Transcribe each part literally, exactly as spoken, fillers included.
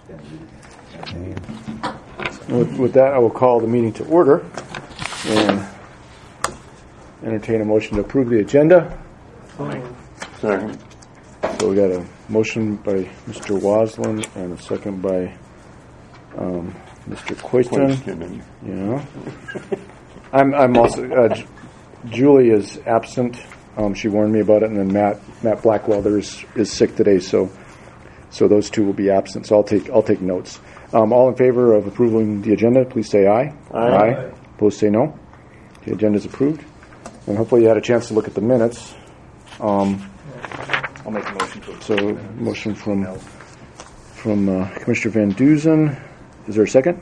Okay. With, with that, I will call the meeting to order and entertain a motion to approve the agenda. Second. So we got a motion by Mister Waslin and a second by um, Mister Quaiston. Yeah. I'm I'm also uh, J- Julie is absent. Um, she warned me about it, and then Matt Matt Blackwell there is, is sick today, so so those two will be absent. So I'll take I'll take notes. Um, all in favor of approving the agenda, please say aye. Aye. Aye. Opposed, say no. The agenda is approved, and hopefully you had a chance to look at the minutes. Um, I'll make a motion to approve. So, motion from from uh, Commissioner Van Duzen. Is there a second?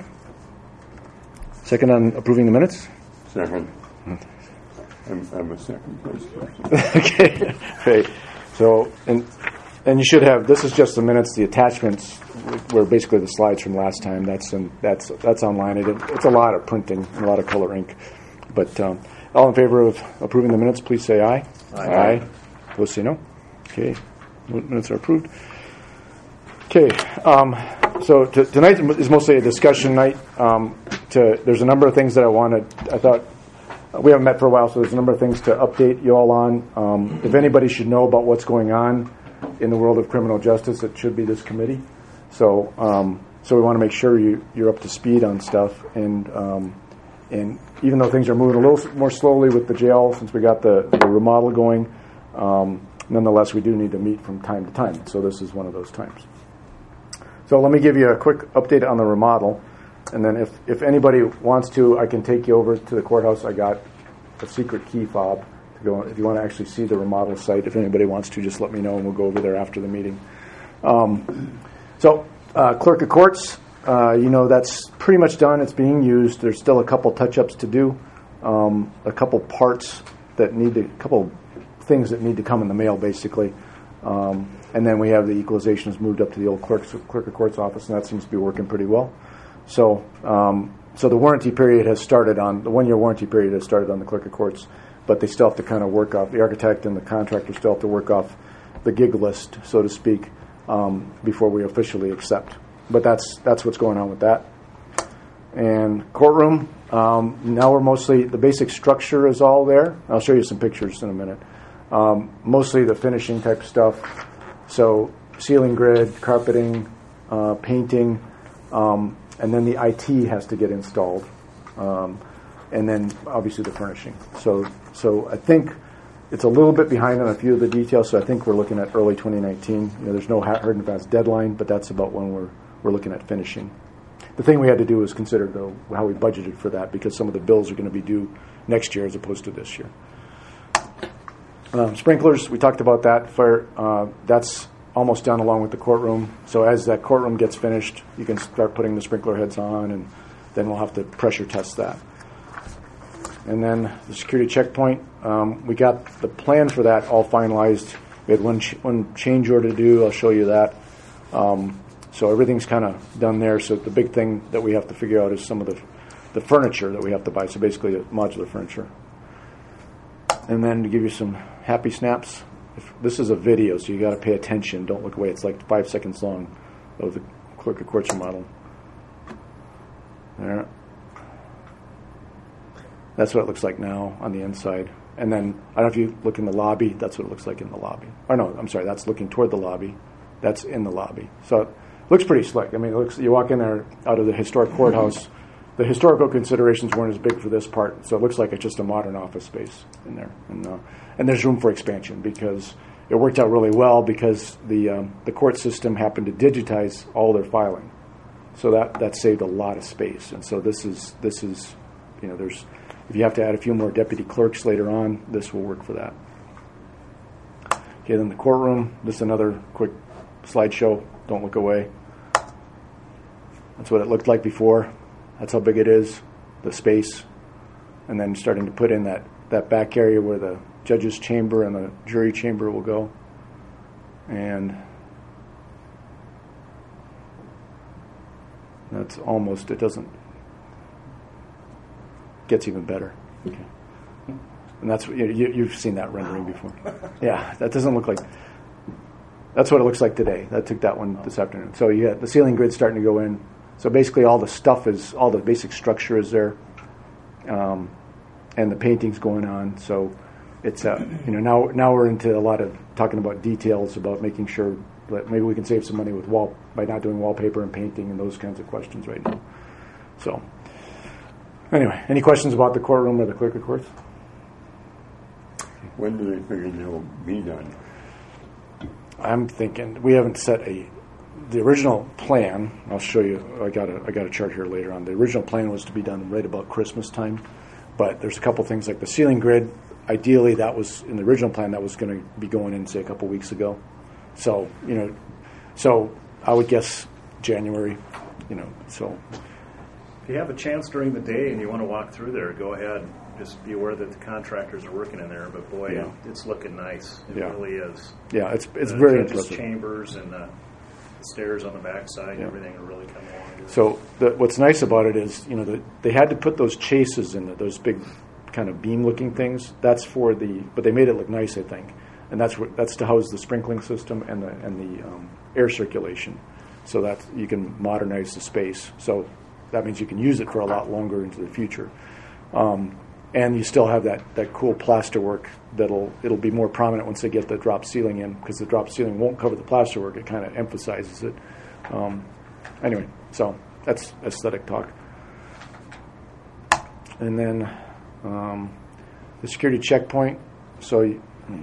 Second on approving the minutes? Second. I'm, I'm a second place. Okay. Okay. So, and and you should have. This is just the minutes. The attachments were basically the slides from last time. That's in, that's that's online. It, it's a lot of printing and a lot of color ink. But um, all in favor of approving the minutes, please say aye. Aye. Aye. Opposed, say no. Okay. Minutes are approved. Okay. Um, so t- tonight is mostly a discussion night. Um, to, there's a number of things that I wanted. I thought we haven't met for a while, so there's a number of things to update you all on. Um, if anybody should know about what's going on in the world of criminal justice, it should be this committee. So, um, so we want to make sure you, you're up to speed on stuff. And um, and even though things are moving a little more slowly with the jail since we got the, the remodel going. Um, Nonetheless, we do need to meet from time to time, so this is one of those times. So let me give you a quick update on the remodel, and then if, if anybody wants to, I can take you over to the courthouse. I got a secret key fob to go. If you want to actually see the remodel site, if anybody wants to, just let me know, and we'll go over there after the meeting. Um, so uh, clerk of courts, uh, you know, that's pretty much done. It's being used. There's still a couple touch-ups to do, um, a couple parts that need to, a couple things that need to come in the mail, basically. Um, and then we have the equalizations moved up to the old clerk's, clerk of court's office, and that seems to be working pretty well. So um, so the warranty period has started on, the one-year warranty period has started on the clerk of courts, but they still have to kind of work off, the architect and the contractor still have to work off the gig list, so to speak, um, before we officially accept. But that's that's what's going on with that. And courtroom, um, now we're mostly, the basic structure is all there. I'll show you some pictures in a minute. Um, mostly the finishing type stuff. So ceiling grid, carpeting, uh, painting, um, and then the I T has to get installed, um, and then obviously the furnishing. So, so I think it's a little bit behind on a few of the details. So I think we're looking at early twenty nineteen. You know, there's no hard and fast deadline, but that's about when we're we're looking at finishing. The thing we had to do was consider though how we budgeted for that, because some of the bills are going to be due next year as opposed to this year. Um, sprinklers, we talked about that. Fire, uh, that's almost done along with the courtroom. So as that courtroom gets finished, you can start putting the sprinkler heads on, and then we'll have to pressure test that. And then the security checkpoint, um, we got the plan for that all finalized. We had one ch- one change order to do. I'll show you that. Um, so everything's kind of done there. So the big thing that we have to figure out is some of the the furniture that we have to buy. So basically, modular furniture. And then to give you some happy snaps, if this is a video, so you got to pay attention. Don't look away. It's like five seconds long of the clerk of courts remodel. There. That's what it looks like now on the inside. And then I don't know if you look in the lobby. That's what it looks like in the lobby. Or no, I'm sorry. That's looking toward the lobby. That's in the lobby. So it looks pretty slick. I mean, it looks. You walk in there out of the historic courthouse. The historical considerations weren't as big for this part, so it looks like it's just a modern office space in there. And, uh, and there's room for expansion because it worked out really well because the um, the court system happened to digitize all their filing, so that, that saved a lot of space. And so this is this is, you know, there's if you have to add a few more deputy clerks later on, this will work for that. Okay, then the courtroom. This is another quick slideshow. Don't look away. That's what it looked like before. That's how big it is, the space. And then starting to put in that, that back area where the judge's chamber and the jury chamber will go. And that's almost, it doesn't, gets even better. Okay. And that's, you, you, you've seen that rendering before. Yeah, that doesn't look like, That's what it looks like today. I took that one this afternoon. So you got the ceiling grid starting to go in. So basically all the stuff is, all the basic structure is there. Um, and the painting's going on. So it's, uh, you know, now now we're into a lot of talking about details about making sure that maybe we can save some money with wall by not doing wallpaper and painting and those kinds of questions right now. So anyway, any questions about the courtroom or the clerk of courts? When do they figure they'll be done? I'm thinking we haven't set a the original plan. I'll show you. I got a I got a chart here later on. The original plan was to be done right about Christmas time, but there's a couple things like the ceiling grid. Ideally, that was in the original plan. That was going to be going in say a couple weeks ago. So you know, so I would guess January. You know, so If you have a chance during the day and you want to walk through there, go ahead. Just be aware that the contractors are working in there. But boy, Yeah. it, it's looking nice. It Yeah. really is. yeah, it's it's the very judges' impressive. chambers and the stairs on the backside, Yeah. everything are really coming along good. So the, what's nice about it is, you know, the, they had to put those chases in, the, those big kind of beam-looking things. That's for the, but they made it look nice, I think, and that's what that's to house the sprinkling system and the and the um, air circulation, so that you can modernize the space. So that means you can use it for a lot longer into the future, um, and you still have that, that cool plasterwork that'll it'll be more prominent once they get the drop ceiling in, because the drop ceiling won't cover the plasterwork. It kind of emphasizes it. Um, anyway, so that's aesthetic talk. And then um, the security checkpoint. So, you,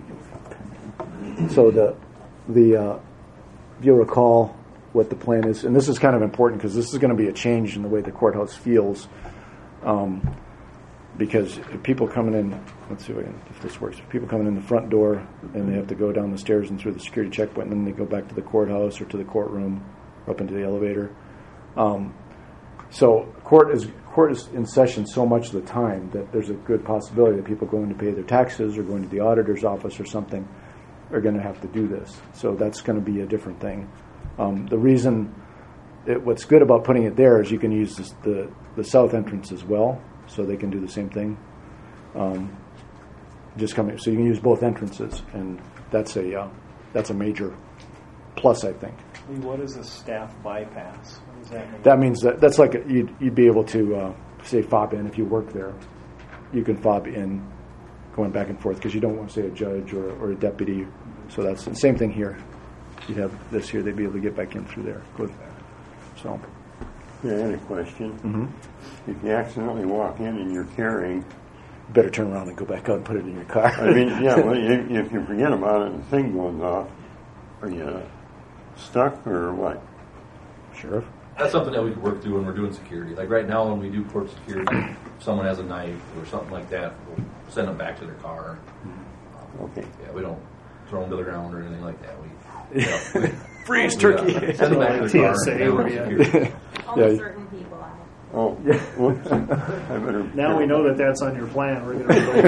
so the the uh, you'll recall what the plan is, and this is kind of important because this is going to be a change in the way the courthouse feels. Um, because if people coming in, let's see if, I can, if this works. If people coming in the front door and they have to go down the stairs and through the security checkpoint, and then they go back to the courthouse or to the courtroom, or up into the elevator. Um, so court is court is in session so much of the time that there's a good possibility that people going to pay their taxes or going to the auditor's office or something are going to have to do this. So that's going to be a different thing. Um, the reason, it, what's good about putting it there is you can use this, the the south entrance as well, so they can do the same thing. Um, just coming, so you can use both entrances, and that's a uh, that's a major plus, I think. What is a staff bypass? What does that mean? That means that that's like a, you'd you'd be able to uh, say fob in if you work there. You can fob in, going back and forth, because you don't want to say a judge or, or a deputy. So that's the same thing here. You'd have this here; they'd be able to get back in through there. Good. So. Yeah, I had a question. Mm-hmm. If you accidentally walk in and you're carrying, Better turn around and go back out and put it in your car. I mean, yeah, well, if, if you forget about it and the thing goes off, are you stuck or what? Sheriff? That's something that we could work through when we're doing security. Like right now when we do court security, if someone has a knife or something like that, we'll send them back to their car. Okay. Yeah, we don't throw them to the ground or anything like that. We, you know, we Freeze we, turkey. uh, send them back to T their S car. A and they work over you. security. Only Yeah. certain people out. Oh, whoops. I better. Now we know that that's on your plan. We're going to go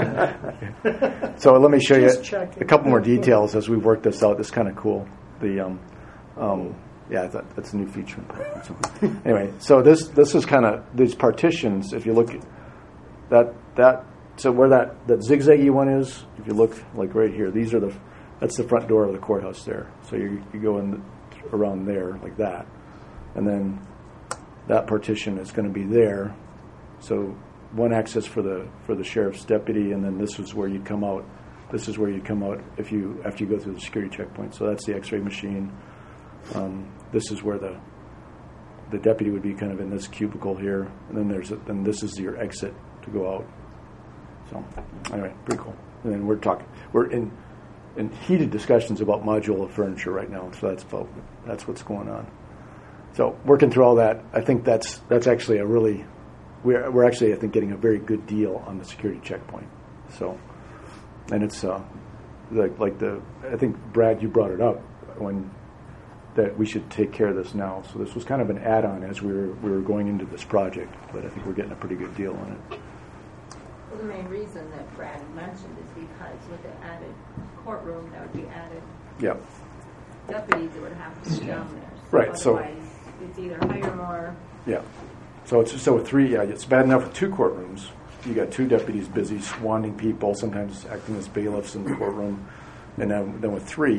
there. So let me show you Just checking. a couple more details as we work this out. It's kind of cool. The um, um, yeah, that, that's a new feature. So, anyway, so this this is kind of these partitions. If you look at that that so where that that zigzaggy one is, if you look like right here, these are the that's the front door of the courthouse there. So you you go in the, around there like that, and then that partition is going to be there. So one access for the for the sheriff's deputy, and then this is where you come out. This is where you come out if you after you go through the security checkpoint. So that's the X-ray machine. Um, this is where the the deputy would be kind of in this cubicle here, and then there's a, then this is your exit to go out. So anyway, pretty cool. And then we're talking we're in in heated discussions about modular furniture right now. So that's about that's what's going on. So working through all that, I think that's that's actually a really we're we're actually I think getting a very good deal on the security checkpoint. So, and it's uh, like like the I think Brad, you brought it up when that we should take care of this now. So this was kind of an add-on as we were we were going into this project, but I think we're getting a pretty good deal on it. Well, the main reason that Brad mentioned is because with the added courtroom, that would be added Yeah. deputies that would have to be down there. Right, so- Otherwise, it's either hire more. Yeah. So it's so with three. Yeah, it's bad enough with two courtrooms. You got two deputies busy swanning people, sometimes acting as bailiffs in the courtroom, and then, then with three,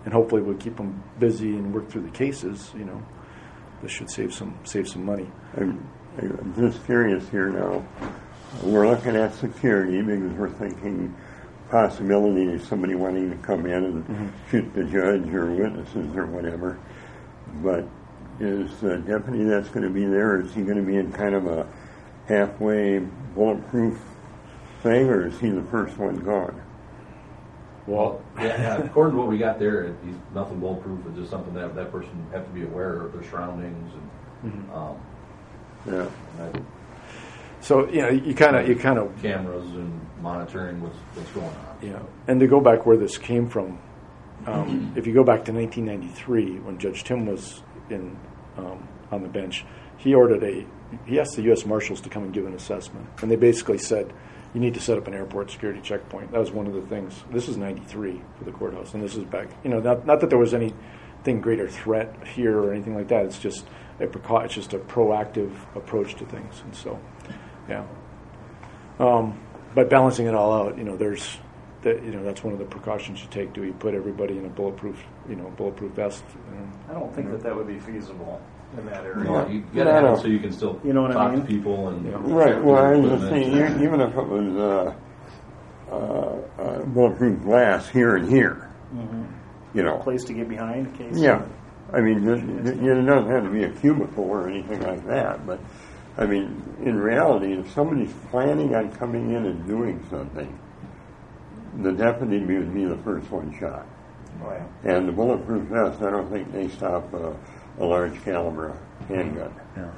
and hopefully we'll keep them busy and work through the cases. You know, this should save some save some money. I'm, I'm just curious here now. We're looking at security because we're thinking possibility of somebody wanting to come in and mm-hmm. shoot the judge or witnesses or whatever. But is the deputy that's going to be there, is he going to be in kind of a halfway bulletproof thing, or is he the first one gone? Well, yeah, yeah, according to what we got there, he's nothing bulletproof. It's just something that that person have to be aware of their surroundings and mm-hmm. um, yeah. And I, So you know, you kind of you kind of cameras and monitoring what's what's going on. Yeah, and to go back where this came from, um, if you go back to nineteen ninety-three when Judge Tim was in um, on the bench, he ordered a he asked the U S Marshals to come and give an assessment, and they basically said you need to set up an airport security checkpoint. That was one of the things. This is ninety-three for the courthouse, and this is back. You know, not not that there was anything greater threat here or anything like that. It's just a precau- it's just a proactive approach to things, and so. Yeah, um, but balancing it all out, you know, there's, the, you know, that's one of the precautions you take. Do you put everybody in a bulletproof, you know, bulletproof vest? You know? I don't think you know. that that would be feasible in that area. No, you got to have it so you can still you know what talk I mean? to people and Yeah. Right. Well, I was just saying, e- even if it was uh, uh, uh, bulletproof glass here and here, Mm-hmm. you know. A place to get behind in case. Yeah. I mean, it, it, it doesn't have to be a cubicle or anything like that, but I mean, in reality, if somebody's planning on coming in and doing something, the deputy would be the first one shot. Oh, yeah. And the bulletproof vest, I don't think they stop uh, a large caliber handgun. Yeah.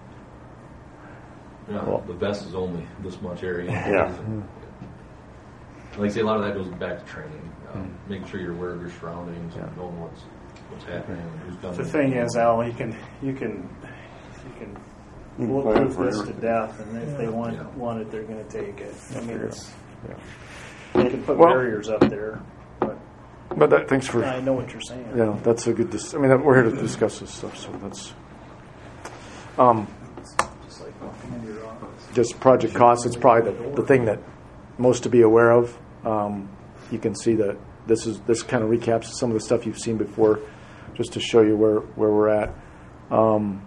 Yeah, Well, the vest is only this much area. Yeah. Like I say, a lot of that goes back to training, um, making sure you're aware of your surroundings Yeah. and knowing what's what's happening and who's coming. The thing is, Al, you can you can you can You can bulletproof plan for this to everything. death, and if they want Yeah. want it, they're going to take it. I mean, it's Yeah. they can put Well- barriers up there, but But that, thanks for. I know what you're saying. Yeah, that's a good. Dis- I mean, that, we're here to discuss this stuff, so that's. Um, Just like walking into your office. just project costs. It's probably the, the thing that most to be aware of. Um, you can see that this is this kind of recaps some of the stuff you've seen before, just to show you where where we're at. Um,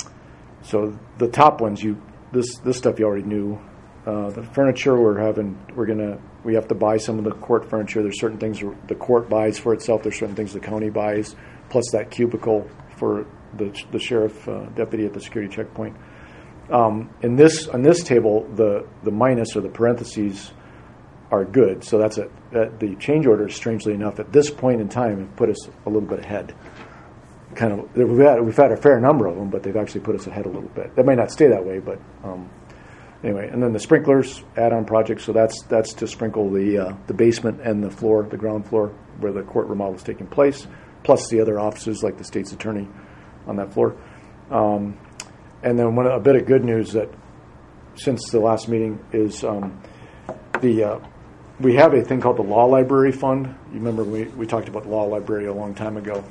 so the top ones, you this this stuff you already knew. Uh, the furniture we're having, we're gonna we have to buy some of the court furniture. There's certain things the court buys for itself. There's certain things the county buys, plus that cubicle for the the sheriff uh, deputy at the security checkpoint. Um, in this on this table, the the minus or the parentheses are good. So that's it. That the change orders, strangely enough, at this point in time, have put us a little bit ahead. Kind of, we've had we've had a fair number of them, but they've actually put us ahead a little bit. That may not stay that way, but um, anyway. And then the sprinklers add-on project. So that's that's to sprinkle the uh, the basement and the floor, the ground floor where the court remodel is taking place, plus the other offices like the state's attorney on that floor. Um, and then one a bit of good news that since the last meeting is um, the uh, we have a thing called the Law Library Fund. You remember we, we talked about the Law Library a long time ago,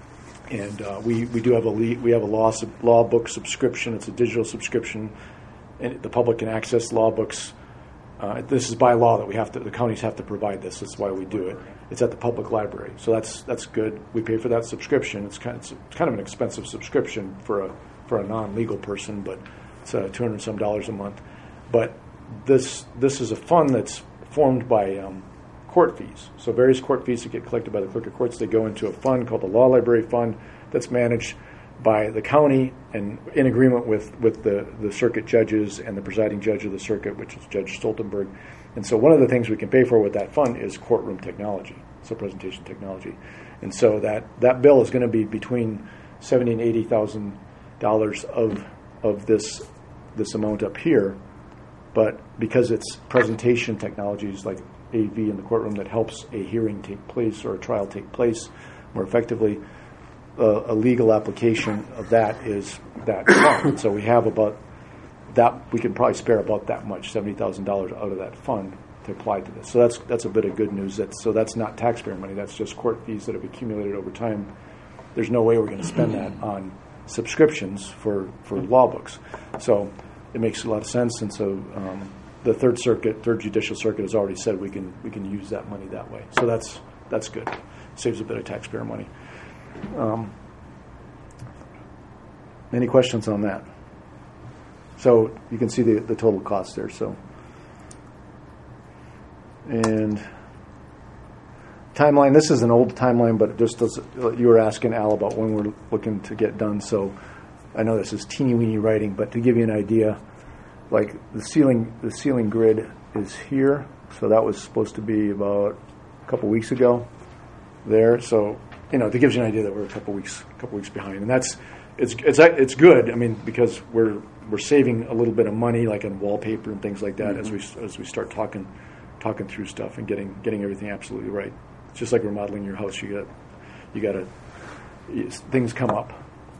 and uh, we, we do have a le- we have a law sub- law book subscription. It's a digital subscription, and the public can access law books. Uh, this is by law that we have to the counties have to provide this. That's why we do it. It's at the public library, so that's that's good. We pay for that subscription. It's kind of, it's kind of an expensive subscription for a for a non-legal person, but it's uh, two hundred some dollars a month. But this this is a fund that's formed by um, court fees. So various court fees that get collected by the clerk of courts, they go into a fund called the Law Library Fund that's managed by the county and in agreement with, with the, the circuit judges and the presiding judge of the circuit, which is Judge Stoltenberg. And so one of the things we can pay for with that fund is courtroom technology, so presentation technology. And so that, that bill is going to be between seventy and eighty thousand dollars of of this this amount up here. But because it's presentation technologies like A V in the courtroom that helps a hearing take place or a trial take place more effectively, uh, a legal application of that is that fund. So we have about that. We can probably spare about that much, seventy thousand dollars out of that fund to apply to this. So that's that's a bit of good news. That's, so that's not taxpayer money. That's just court fees that have accumulated over time. There's no way we're going to spend that on subscriptions for, for law books. So it makes a lot of sense, and so um, the Third Circuit, Third Judicial Circuit, has already said we can we can use that money that way. So that's that's good. saves a bit of taxpayer money. Um, any questions on that? So you can see the, the total cost there. So, and timeline. This is an old timeline, but just as you were asking Al about when we're looking to get done. So I know this is teeny weeny writing, but to give you an idea, like the ceiling, the ceiling grid is here. So that was supposed to be about a couple weeks ago. There, so you know, it gives you an idea that we're a couple weeks, a couple weeks behind, and that's it's it's it's good. I mean, because we're we're saving a little bit of money, like on wallpaper and things like that, mm-hmm. as we as we start talking talking through stuff and getting getting everything absolutely right. It's just like remodeling your house. You got you got to things come up.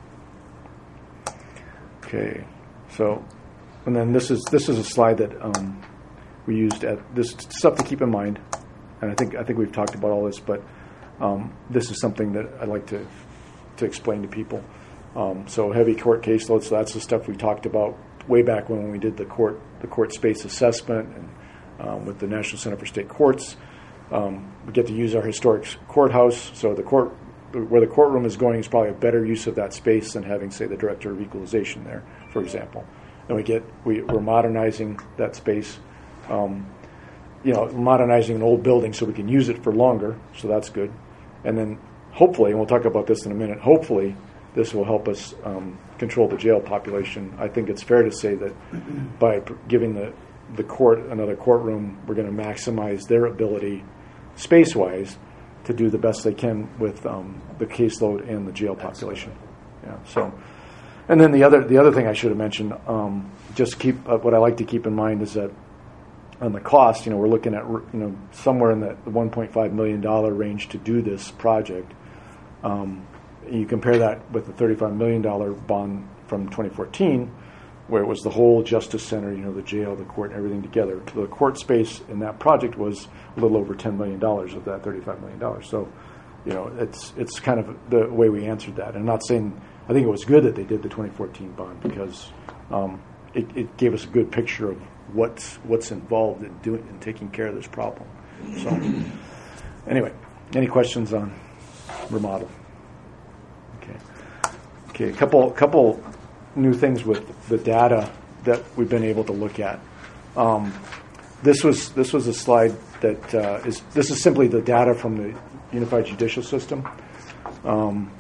Okay, so and then this is this is a slide that um, we used at this stuff to keep in mind, and I think I think we've talked about all this, but um, this is something that I like to to explain to people. Um, so heavy court caseload. So that's the stuff we talked about way back when we did the court the court space assessment and um, with the National Center for State Courts. Um, we get to use our historic courthouse. So the court where the courtroom is going is probably a better use of that space than having, say, the director of equalization there, for example. And we get we, we're modernizing that space. Um, you know, modernizing an old building so we can use it for longer. So that's good. And then hopefully, and we'll talk about this in a minute. Hopefully, this will help us um, control the jail population. I think it's fair to say that by giving the, the court another courtroom, we're going to maximize their ability, space-wise, to do the best they can with um, the caseload and the jail population. Yeah. So, and then the other the other thing I should have mentioned, um, just keep uh, what I like to keep in mind is that on the cost, you know, we're looking at you know somewhere in the one point five million dollars range to do this project. Um, You compare that with the thirty-five million dollars bond from twenty fourteen, where it was the whole Justice Center, you know, the jail, the court, and everything together. The court space in that project was a little over ten million dollars of that thirty-five million dollars. So, you know, it's it's kind of the way we answered that. I'm not saying, I think it was good that they did the twenty fourteen bond because um, it, it gave us a good picture of what's what's involved in doing in taking care of this problem. So, anyway, any questions on remodel? Okay, a couple couple new things with the data that we've been able to look at. Um, this was this was a slide that uh, is this is simply the data from the Unified Judicial System. Um,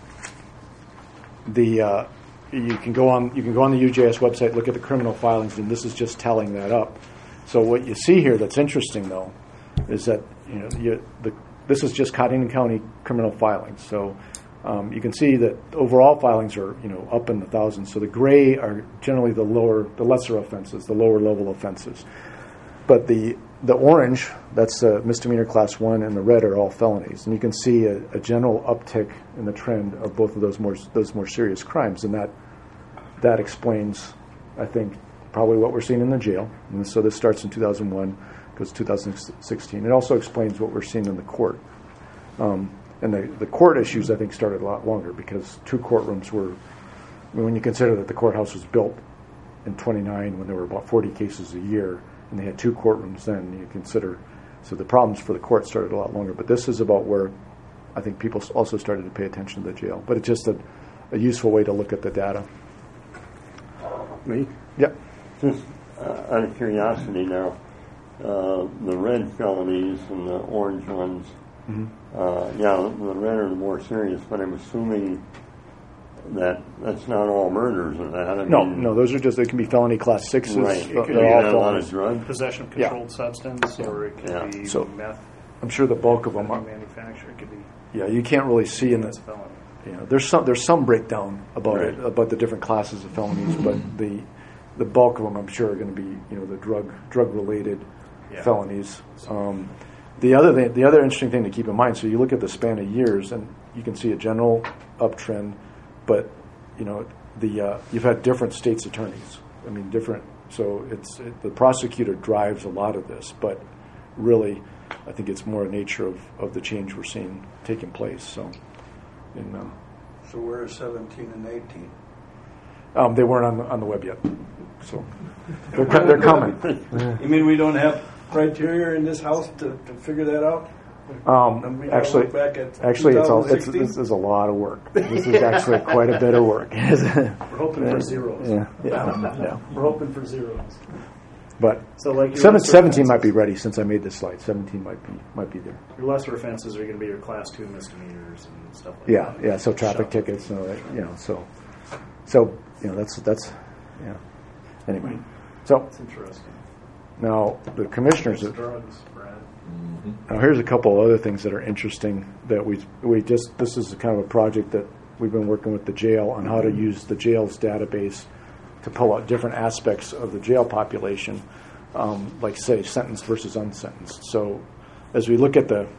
the uh, you can go on you can go on the U J S website, look at the criminal filings, and this is just tallying that up. So what you see here that's interesting though is that you know you, the this is just Cottington County criminal filings. So Um, you can see that overall filings are, you know, up in the thousands. So the gray are generally the lower, the lesser offenses, the lower level offenses. But the the orange, that's uh, misdemeanor class one, and the red are all felonies. And you can see a, a general uptick in the trend of both of those more those more serious crimes, and that that explains, I think, probably what we're seeing in the jail. And so this starts in two thousand one, goes to two thousand sixteen. It also explains what we're seeing in the court. Um, And the, the court issues, I think, started a lot longer because two courtrooms were, I mean, when you consider that the courthouse was built in twenty-nine when there were about forty cases a year, and they had two courtrooms then, you consider, so the problems for the court started a lot longer. But this is about where I think people also started to pay attention to the jail. But it's just a, a useful way to look at the data. Me? Yeah. Just uh, out of curiosity now, uh, the red felonies and the orange ones, Mm-hmm. Uh, yeah, the red are the more serious, but I'm assuming that that's not all murders of that. I no, mean, no, those are just, they can be felony class sixes. Right. They're Could be all a lot of felonies. drugs. Possession of controlled Yeah. substance, or it could Yeah. be So, meth. I'm sure the bulk of them are. Manufacturer. It could be. Yeah, you can't really see in the. It's a felony. You know, there's some there's some breakdown about Right. it, about the different classes of felonies, but the the bulk of them, I'm sure, are going to be, you know, the drug drug related Yeah. felonies. Um, the other thing, the other interesting thing to keep in mind, so you look at the span of years, and you can see a general uptrend, but you know, the uh, you've had different states' attorneys. I mean, different. So it's it, the prosecutor drives a lot of this, but really, I think it's more a nature of, of the change we're seeing taking place. So. In, um, So where are seventeen and eighteen? um, they weren't on the, on the web yet, so they're, co- they're coming. You mean we don't have criteria in this house to, to figure that out? Um, And we gotta actually, look back at actually, it's all, it's, twenty sixteen. this is a lot of work. This is actually quite a bit of work. We're hoping for zeros. yeah, yeah, yeah. We're hoping for zeros. But So like your seven, lesser seventeen might be offenses- ready since I made this slide. seventeen might be might be there. Your lesser offenses are going to be your class two misdemeanors and stuff like Yeah, that. yeah. So traffic Shop. tickets, so that, you know, so so you know that's that's yeah. Anyway, so It's interesting. now the commissioners. It's drugs, Brad. Now here's a couple other things that are interesting that we we just this is kind of a project that we've been working with the jail on how to use the jail's database to pull out different aspects of the jail population, um, like say sentenced versus unsentenced. So as we look at the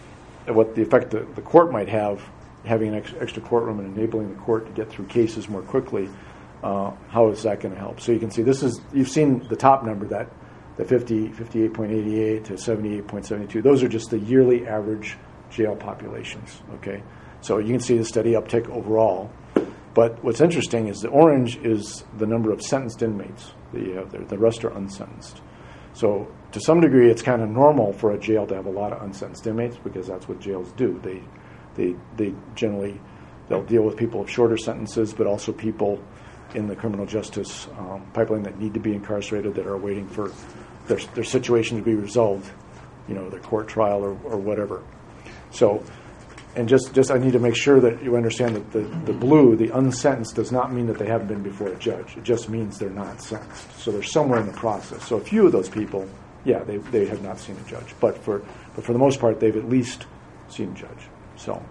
at what the effect the, the court might have, having an ex, extra courtroom and enabling the court to get through cases more quickly, uh, how is that going to help? So you can see this is you've seen the top number that. The fifty, fifty-eight point eight eight to seventy-eight point seven two, those are just the yearly average jail populations, okay? So you can see the steady uptick overall. But what's interesting is the orange is the number of sentenced inmates. The, uh, the, the rest are unsentenced. So to some degree, it's kind of normal for a jail to have a lot of unsentenced inmates because that's what jails do. They, they, they generally, they'll deal with people of shorter sentences, but also people in the criminal justice um, pipeline that need to be incarcerated that are waiting for their, their situation to be resolved, you know, their court trial or, or whatever. So, and just, just I need to make sure that you understand that the, the blue, the unsentenced, does not mean that they haven't been before a judge. It just means they're not sentenced. So they're somewhere in the process. So a few of those people, yeah, they, they have not seen a judge. But for, but for the most part, they've at least seen a judge. So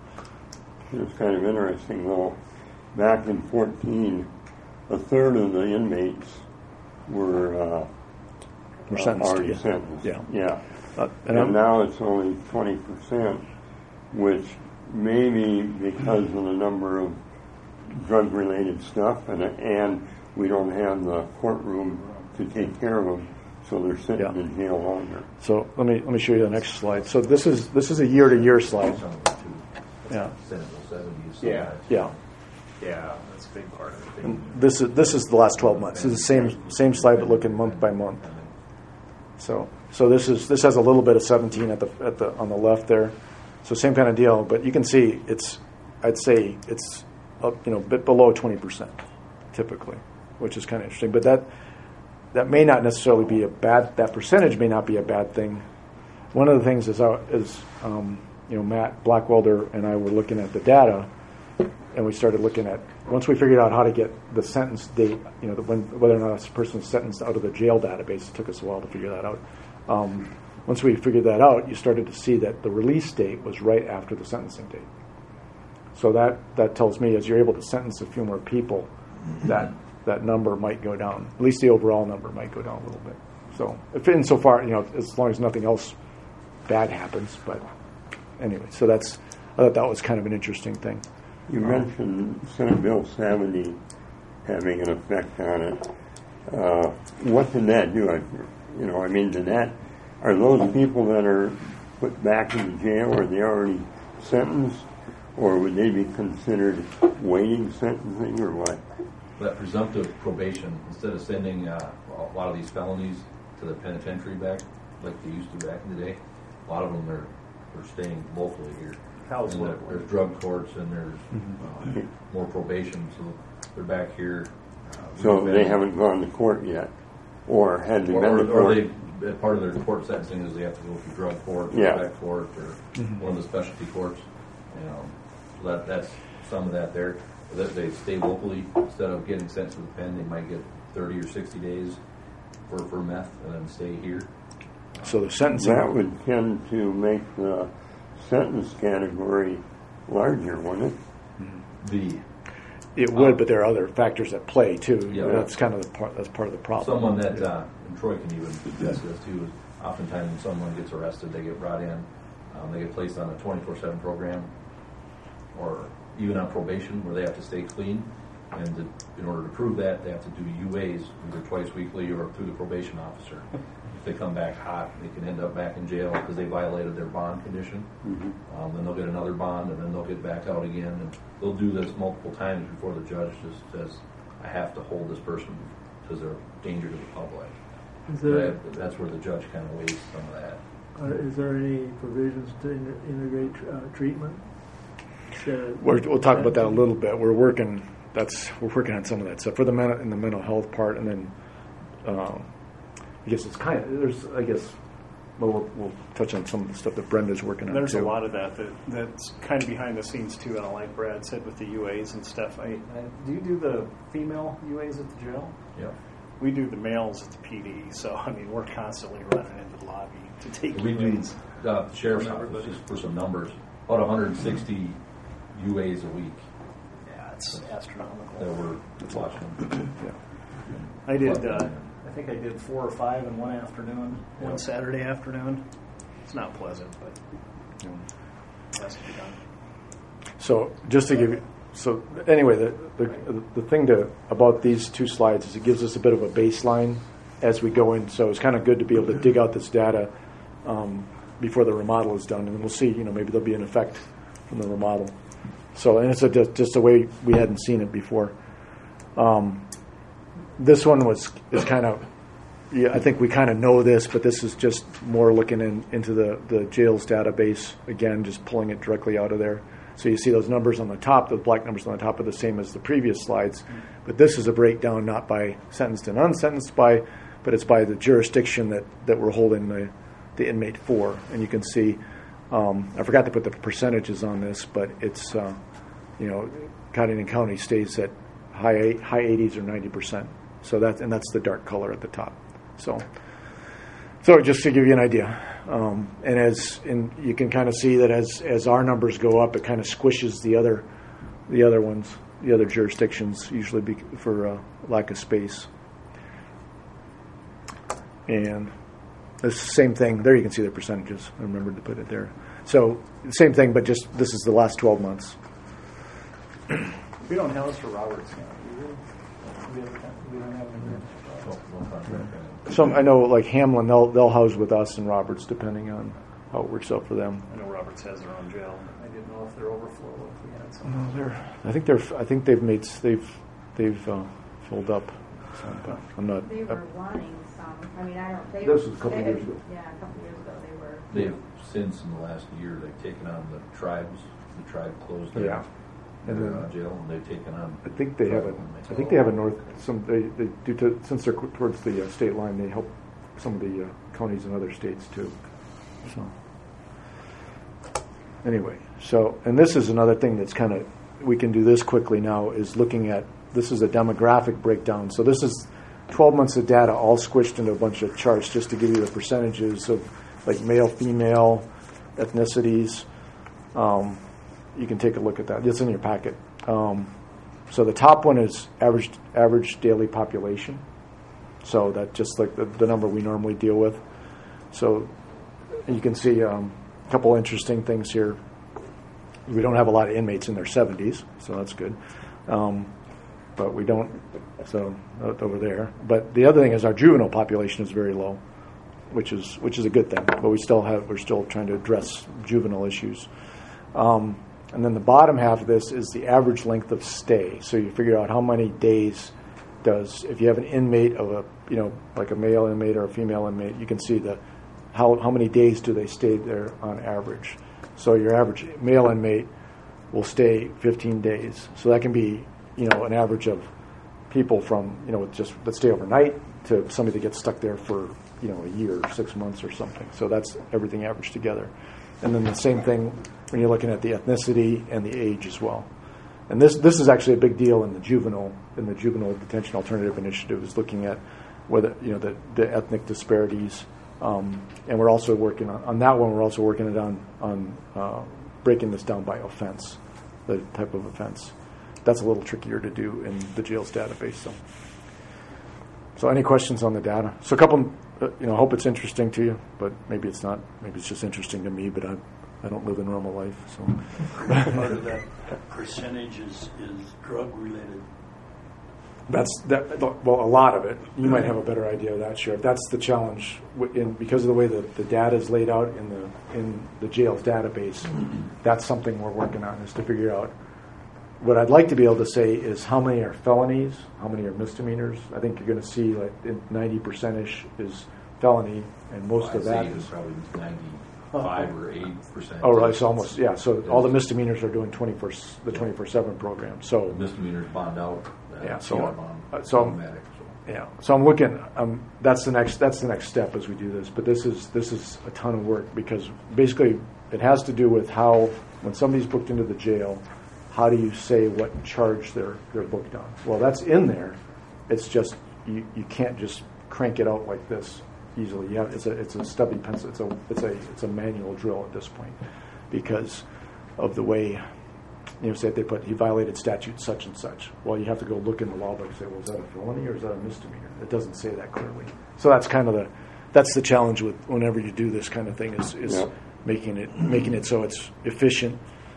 It's kind of interesting, though. Back in fourteen, a third of the inmates were uh, we're uh, sentenced. already yeah. sentenced. Yeah. Yeah. Uh, And and I'm- now it's only twenty percent, which may be because of the number of drug-related stuff, and and we don't have the courtroom to take care of them, so they're sitting Yeah. in jail longer. So let me let me show you the next slide. So this is this is a year to year slide. Yeah. Yeah. Yeah. Yeah, that's a big part of it. And this is this is the last twelve months. This is the same same slide but looking month by month. So so this is this has a little bit of seventeen at the at the on the left there. So same kind of deal, but you can see it's I'd say it's up, you know, a bit below twenty percent typically, which is kind of interesting. But that that may not necessarily be a bad that percentage may not be a bad thing. One of the things is uh, is um, you know, Matt Blackwelder and I were looking at the data, and we started looking at, once we figured out how to get the sentence date, you know, the, when, whether or not this person was sentenced out of the jail database, it took us a while to figure that out. Um, once we figured that out, you started to see that the release date was right after the sentencing date. So that, that tells me as you're able to sentence a few more people, that that number might go down. At least the overall number might go down a little bit. So if insofar, you know, as long as nothing else bad happens, but anyway, so that's, I thought that was kind of an interesting thing. You mentioned Senate Bill seventy having an effect on it. Uh, what did that do? I, you know, I mean, did that, are those people that are put back in jail, are they already sentenced, or would they be considered waiting sentencing, or what? That presumptive probation, instead of sending uh, a lot of these felonies to the penitentiary back, like they used to back in the day, a lot of them are, are staying locally here. How's And there- local? there's drug courts and there's uh, more probation, so they're back here. Uh, So we've they been- haven't gone to court yet, or had they Or, been or, to or court? they, uh, part of their court sentencing is they have to go through drug court, or Yeah. back court, or one of the specialty courts. You know, so that that's some of that there. That they stay locally instead of getting sent to the pen, they might get thirty or sixty days for for meth and then stay here. So the sentencing, That would tend to make the sentence category larger, wouldn't it? The it would, but there are other factors at play too. Yeah. That's kind of the part. That's part of the problem. someone that uh, and Troy can even attest to this too. Is oftentimes when someone gets arrested, they get brought in, um, they get placed on a twenty-four seven program, or even on probation where they have to stay clean. And to, in order to prove that, they have to do U As either twice weekly or through the probation officer. If they come back hot, they can end up back in jail because they violated their bond condition. Mm-hmm. Um, then they'll get another bond, and then they'll get back out again. And they'll do this multiple times before the judge just says, I have to hold this person because they're a danger to the public. Is there, That, that's where the judge kind of weighs some of that. Uh, is there any provisions to in- integrate uh, treatment? Uh, We're, we'll talk about that a little bit. We're working. That's we're working on some of that stuff for the men, in the mental health part, and then um, I guess it's kind of there's I guess well, we'll we'll touch on some of the stuff that Brenda's working on. There's too. a lot of that, that that's kind of behind the scenes too, and like Brad said with the U As and stuff. I, I do you do the female U As at the jail? Yeah. We do the males at the P D. So I mean, we're constantly running into the lobby to take We do, U As. uh, the sheriff's From office, everybody. just for some numbers, about one hundred sixty U As a week Yeah, it's astronomical. that we're watching. Yeah. I did. Uh, I think I did four or five in one afternoon, one Yeah. Saturday afternoon. It's not pleasant, but it has to be done. So just to give you, so anyway, the, the the thing to about these two slides is it gives us a bit of a baseline as we go in. So it's kind of good to be able to dig out this data um, before the remodel is done, and we'll see. You know, maybe there'll be an effect from the remodel. So and it's a, just, just a way we hadn't seen it before. Um, this one was is kind of. Yeah, I think we kind of know this, but this is just more looking in, into the, the jails database, again, just pulling it directly out of there. So you see those numbers on the top, those black numbers on the top are the same as the previous slides, but this is a breakdown not by sentenced and unsentenced by, but it's by the jurisdiction that, that we're holding the, the inmate for. And you can see, um, I forgot to put the percentages on this, but it's, uh, you know, Cottington County stays at high eight, high eighties or ninety percent. So that's, and that's the dark color at the top. So, so just to give you an idea, um, and as and you can kind of see that as as our numbers go up, it kind of squishes the other the other ones, the other jurisdictions, usually be, for uh, lack of space. And it's the same thing. There you can see the percentages. I remembered to put it there. So same thing, but just this is the last twelve months. We don't have this for Roberts County. Do we? We have- we don't have it here. No- no contract. Some I know, like Hamlin, they'll they'll house with us and Roberts, depending on how it works out for them. I know Roberts has their own jail. I didn't know if they're overflow or if we had some. No, they're. I think they're. I think they've made. They've. They've uh, filled up. Some, but I'm not. They were wanting some, I mean, I don't, they. This was a couple they years had- ago. Yeah, a couple years ago, they were. They've since in the last year they've taken on the tribes. The tribe closed their, Yeah. And their then uh, jail, and they've taken on. I think they have a. I think they have a north. Some they, they do to since they're towards the uh, state line. They help some of the uh, counties in other states too. So anyway, so and this is another thing that's kind of we can do this quickly now is looking at this is a demographic breakdown. So this is twelve months of data all squished into a bunch of charts just to give you the percentages of like male, female, ethnicities. Um, you can take a look at that. It's in your packet. Um, so the top one is average average daily population. So that just like the, the number we normally deal with. So you can see um, a couple interesting things here. We don't have a lot of inmates in their seventies, so that's good. Um, but we don't, so uh, over there. But the other thing is our juvenile population is very low, which is which is a good thing. But we still have we're still trying to address juvenile issues. Um, and then the bottom half of this is the average length of stay. So you figure out how many days does if you have an inmate of a you know like a male inmate or a female inmate, you can see the how how many days do they stay there on average. So your average male inmate will stay fifteen days. So that can be you know an average of people from you know just that stay overnight to somebody that gets stuck there for you know a year, or six months or something. So that's everything averaged together. And then the same thing when you're looking at the ethnicity and the age as well. And this this is actually a big deal in the juvenile in the juvenile detention alternative initiative is looking at whether you know the, the ethnic disparities. Um, and we're also working on, on that one. We're also working it on on uh, breaking this down by offense, the type of offense. That's a little trickier to do in the jails database. So, so any questions on the data? So a couple, uh, you know, I hope it's interesting to you, but maybe it's not. Maybe it's just interesting to me, but I I don't live in normal life. So Part of that percentage is, is drug related. that's that. Well, a lot of it. You might have a better idea of that, Sheriff. That's the challenge in because of the way that the data is laid out in the in the jails database. That's something we're working on is to figure out. What I'd like to be able to say is how many are felonies, how many are misdemeanors. I think you're going to see like ninety percent ish is felony, and most I'd of say that it's is. probably ninety-five or eighty percent. Oh, right. It's almost yeah. So all the misdemeanors are doing twenty-four the twenty-four seven program. So Misdemeanors bond out. uh, Yeah, so, P R bond, uh, so- automatic, so. yeah. So I'm looking. Um, that's the next. That's the next step as we do this. But this is this is a ton of work because basically it has to do with how when somebody's booked into the jail, how do you say what charge they're they're booked on? Well, that's in there. It's just you, you can't just crank it out like this easily. You have, it's a it's a stubby pencil. It's a it's a it's a manual drill at this point because of the way. You know, say they put he violated statute such and such. Well, you have to go look in the law book and say, well, is that a felony or is that a misdemeanor? It doesn't say that clearly. So that's kind of the that's the challenge with whenever you do this kind of thing is, is Yep. making it making it so it's efficient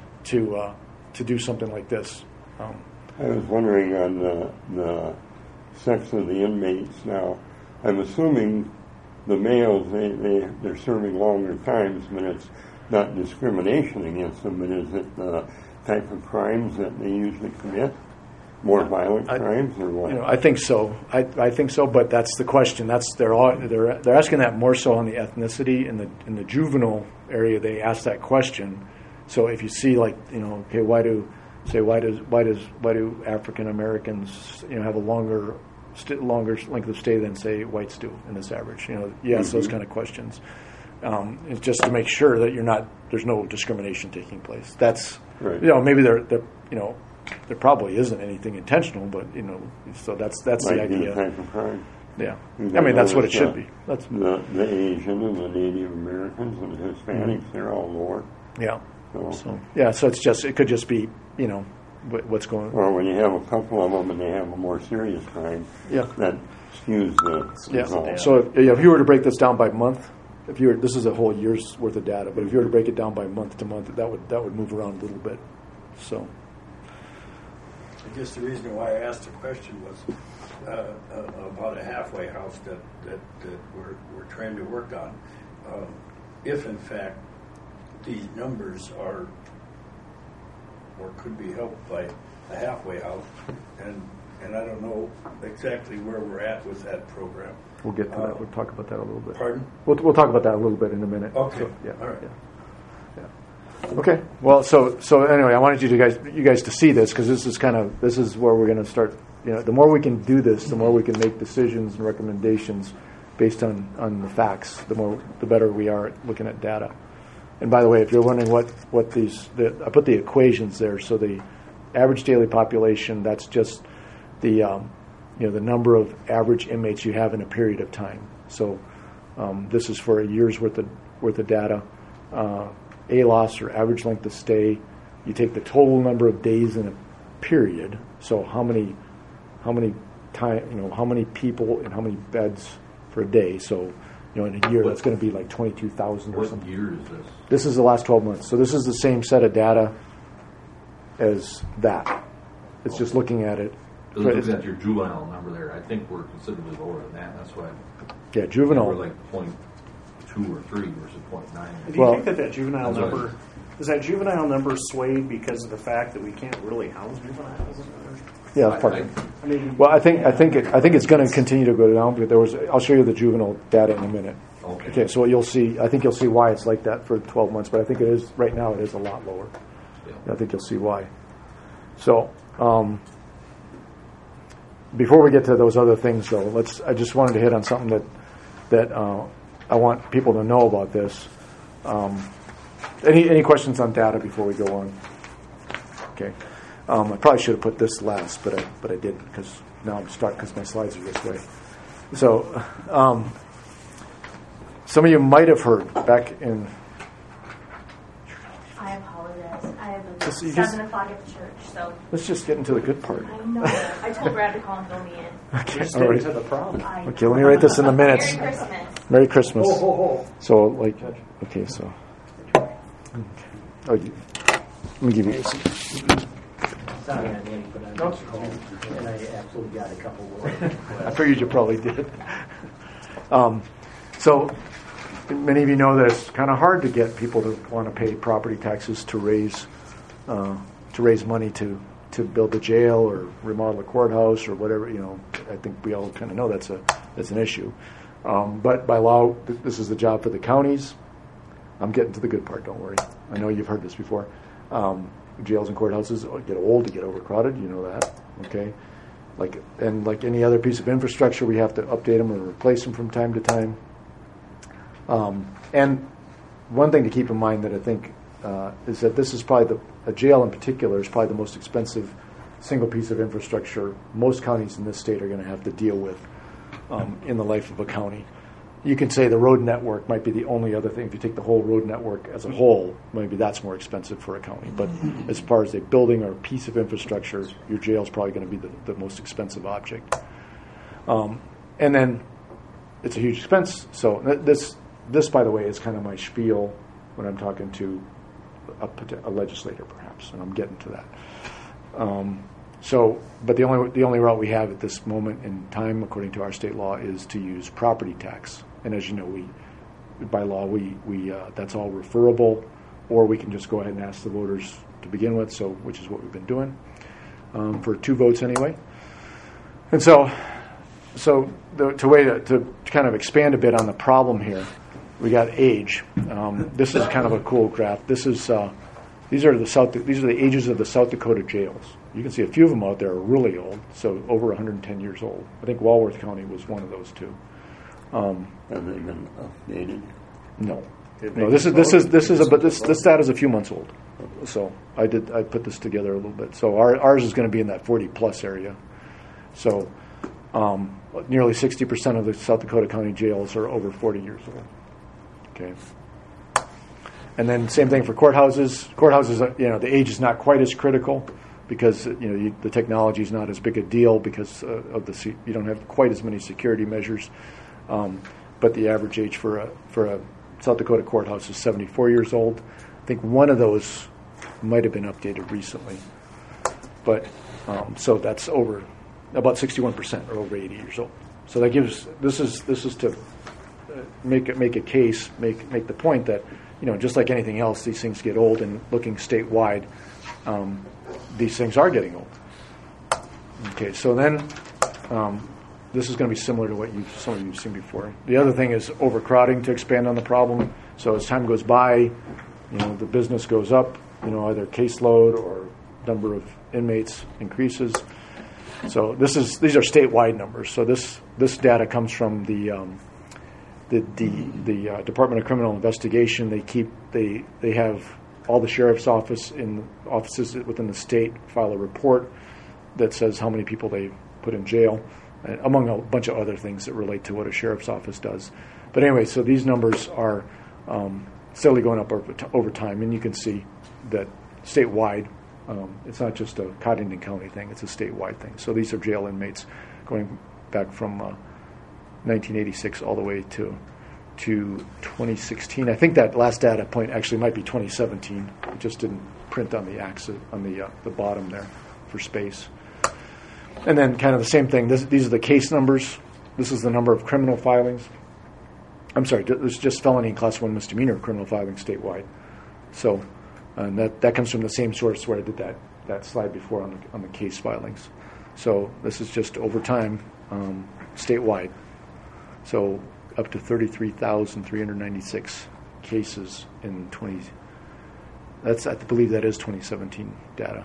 to uh, to do something like this. Um, I was wondering on the, the sex of the inmates now. I'm assuming the males, they, they, they're serving longer times, but it's not discrimination against them, but is it the type of crimes that they usually commit? More violent I- crimes or what? You know, I think so. I, I think so, but that's the question. That's they're all, they're they're asking that more so on the ethnicity in the in the juvenile area. They ask that question. So if you see like you know, okay, why do say why does why does why do African Americans you know have a longer st- longer length of stay than say whites do in this average? You know, you ask those kind of questions. Um, it's just to make sure that you're not there's no discrimination taking place. That's Right. you know maybe they're they're you know. There probably isn't anything intentional, but you know, so that's that's the Might be idea. the type of crime. Yeah, You I mean that's what it notice, should uh, be. That's The, the Asian and the Native Americans and the Hispanics, they're all lower. yeah. So, So yeah, so it's just it could just be you know what, what's going. or when you have a couple of them and they have a more serious crime, Yeah, that skews the yeah. result. So if, yeah, if you were to break this down by month, if you were this is a whole year's worth of data, but if you were to break it down by month to month, that would that would move around a little bit. So I guess the reason why I asked the question was uh, uh, about a halfway house that, that, that we're, we're trying to work on. Um, if in fact these numbers are or could be helped by a halfway house, and and I don't know exactly where we're at with that program. we'll get to Uh, that. We'll talk about that a little bit. Pardon? We'll we'll talk about that a little bit in a minute. Okay. So, yeah. All right. Yeah. Okay. Well, so so anyway, I wanted you to guys you guys to see this because this is kind of this is where we're going to start. You know, the more we can do this, the more we can make decisions and recommendations based on, on the facts. The more the better we are at looking at data. And by the way, if you're wondering what what these, the, I put the equations there. So the average daily population, that's just the um, you know the number of average inmates you have in a period of time. So um, this is for a year's worth of worth of data. Uh, A L O S, or average length of stay, you take the total number of days in a period. So how many, how many time, you know, how many people and how many beds for a day. So, you know, in a year What- that's going to be like twenty-two thousand or What something. year is this? This is the last twelve months. So this is the same set of data as that. It's just looking at it. Looking at your juvenile number there, I think we're considerably lower than that. That's why Yeah, we're juvenile. like point two or three versus point nine. Do you Well- think that that juvenile That's what number is that juvenile number swayed because of the fact that we can't really house juveniles? Yeah, that's part I- of it. I mean, Well, I think I think it, I think it's going to continue to go down. But there was, I'll show you the juvenile data in a minute. Okay. Okay, so you'll see. I think you'll see why it's like that for twelve months. But I think it is right now. It is a lot lower. Yeah. I think you'll see why. So, um, before we get to those other things, though, let's. I just wanted to hit on something that that uh, I want people to know about this. Um, any any questions on data before we go on? Okay. Um, I probably should have put this last, but I but I didn't because now I'm stuck because my slides are this way. So, um, some of you might have heard back in. I apologize. I have a Just- you seven just- o'clock at church, so Let's just get into the good part. I know. I told Brad to call and fill me in. Okay, just all getting right. to the problem. I Okay, let me write this in the minutes. Merry Christmas. Merry Christmas. Ho, ho, ho. So, like, okay, so. Okay. Oh, you, let me give you. Sorry, I didn't put on this call, and I absolutely got a couple more. I figured you probably did. Um, so, many of you know that it's kind of hard to get people to want to pay property taxes to raise uh, to raise money to, to build a jail or remodel a courthouse or whatever. You know, I think we all kind of know that's a that's an issue. Um, but by law, th- this is the job for the counties. I'm getting to the good part, don't worry. I know you've heard this before. Um, jails and courthouses get old, they get overcrowded, you know that, okay? Like, and like any other piece of infrastructure, we have to update them or replace them from time to time. Um, and one thing to keep in mind that I think uh, is that this is probably the, a jail in particular is probably the most expensive single piece of infrastructure most counties in this state are going to have to deal with um, in the life of a county. You can say the road network might be the only other thing. If you take the whole road network as a whole, maybe that's more expensive for a county. But as far as a building or a piece of infrastructure, your jail is probably going to be the, the most expensive object. Um, and then it's a huge expense. So this, this, by the way, is kind of my spiel when I'm talking to a, a legislator, perhaps, and I'm getting to that. Um, So, but the only the only route we have at this moment in time, according to our state law, is to use property tax. And as you know, we by law we we uh, that's all referable, or we can just go ahead and ask the voters to begin with. So, which is what we've been doing um, for two votes anyway. And so, so the to way to, to kind of expand a bit on the problem here, we got age. Um, this is kind of a cool graph. This is. Uh, These are the South. These are the ages of the South Dakota jails. You can see a few of them out there are really old, so over one hundred ten years old. I think Walworth County was one of those two. Um, Have they been updated? no, no. This is this is this is a but this this stat is a few months old. So I did I put this together a little bit. So our, ours is going to be in that forty plus area. So um, nearly sixty percent of the South Dakota County jails are over forty years old. Okay. And then same thing for courthouses. Courthouses, you know, the age is not quite as critical because you know you, the technology is not as big a deal because uh, of the you don't have quite as many security measures. Um, but the average age for a for a South Dakota courthouse is seventy-four years old. I think one of those might have been updated recently. But um, so that's over about sixty-one percent are over eighty years old. So that gives this is this is to make it make a case make make the point that. You know, just like anything else, these things get old, and looking statewide, um, these things are getting old. Okay, so then um, this is going to be similar to what you some of you've seen before. The other thing is overcrowding to expand on the problem. So as time goes by, you know, the business goes up. You know, either caseload or number of inmates increases. So this is these are statewide numbers. So this this data comes from the. Um, The the, the uh, Department of Criminal Investigation. They keep they they have all the sheriff's office in offices within the state file a report that says how many people they put in jail, uh, among a bunch of other things that relate to what a sheriff's office does. But anyway, so these numbers are um, steadily going up over, t- over time, and you can see that statewide, um, it's not just a Cottington County thing; it's a statewide thing. So these are jail inmates going back from. Uh, nineteen eighty-six all the way to to twenty sixteen. I think that last data point actually might be twenty seventeen. It just didn't print on the axis on the uh, the bottom there for space. And then kind of the same thing. This, these are the case numbers. This is the number of criminal filings. I'm sorry, there's just felony and class one misdemeanor criminal filings statewide. So and that that comes from the same source where I did that that slide before on the on the case filings. So this is just over time um, statewide. So up to thirty-three thousand three hundred ninety-six cases in twenty. That's I believe that is twenty seventeen data.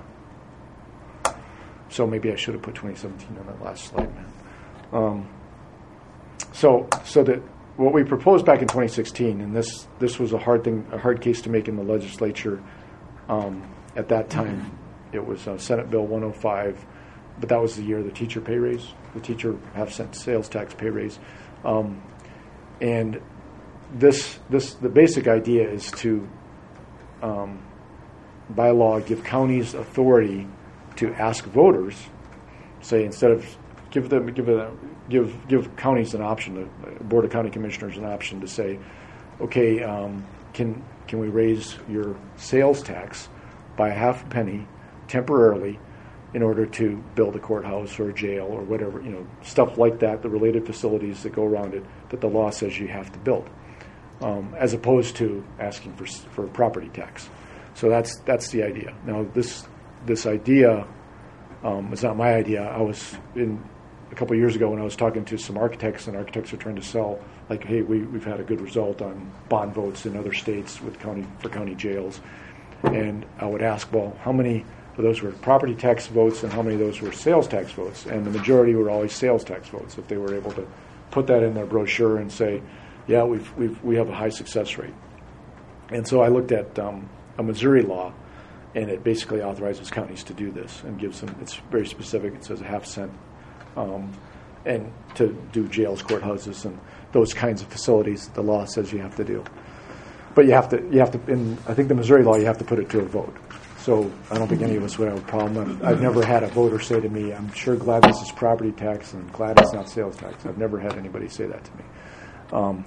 So maybe I should have put twenty seventeen on that last slide, man. Um, so so that what we proposed back in twenty sixteen, and this this was a hard thing, a hard case to make in the legislature um, at that time. Mm-hmm. It was uh, Senate Bill one oh five, but that was the year of the teacher pay raise, the teacher half cent sales tax pay raise. Um, and this, this, the basic idea is to, um, by law, give counties authority to ask voters. Say instead of give them, give a, give give counties an option, the Board of County Commissioners an option to say, okay, um, can can we raise your sales tax by a half a penny temporarily? In order to build a courthouse or a jail or whatever, you know, stuff like that, the related facilities that go around it, that the law says you have to build, um, as opposed to asking for for property tax. So that's that's the idea. Now this this idea um, is not my idea. I was in a couple of years ago when I was talking to some architects, and architects are trying to sell, like, hey, we, we've had a good result on bond votes in other states with county for county jails. And I would ask, well, how many of those were property tax votes and how many of those were sales tax votes? And the majority were always sales tax votes, if they were able to put that in their brochure and say, yeah, we've, we've, we have a high success rate. And so I looked at um, a Missouri law, and it basically authorizes counties to do this and gives them, it's very specific, it says a half cent, um, and to do jails, courthouses, and those kinds of facilities, the law says you have to do. But you have to, you have to, in, I think the Missouri law, you have to put it to a vote. So I don't think any of us would have a problem. I've never had a voter say to me, I'm sure glad this is property tax and glad it's not sales tax. I've never had anybody say that to me. Um,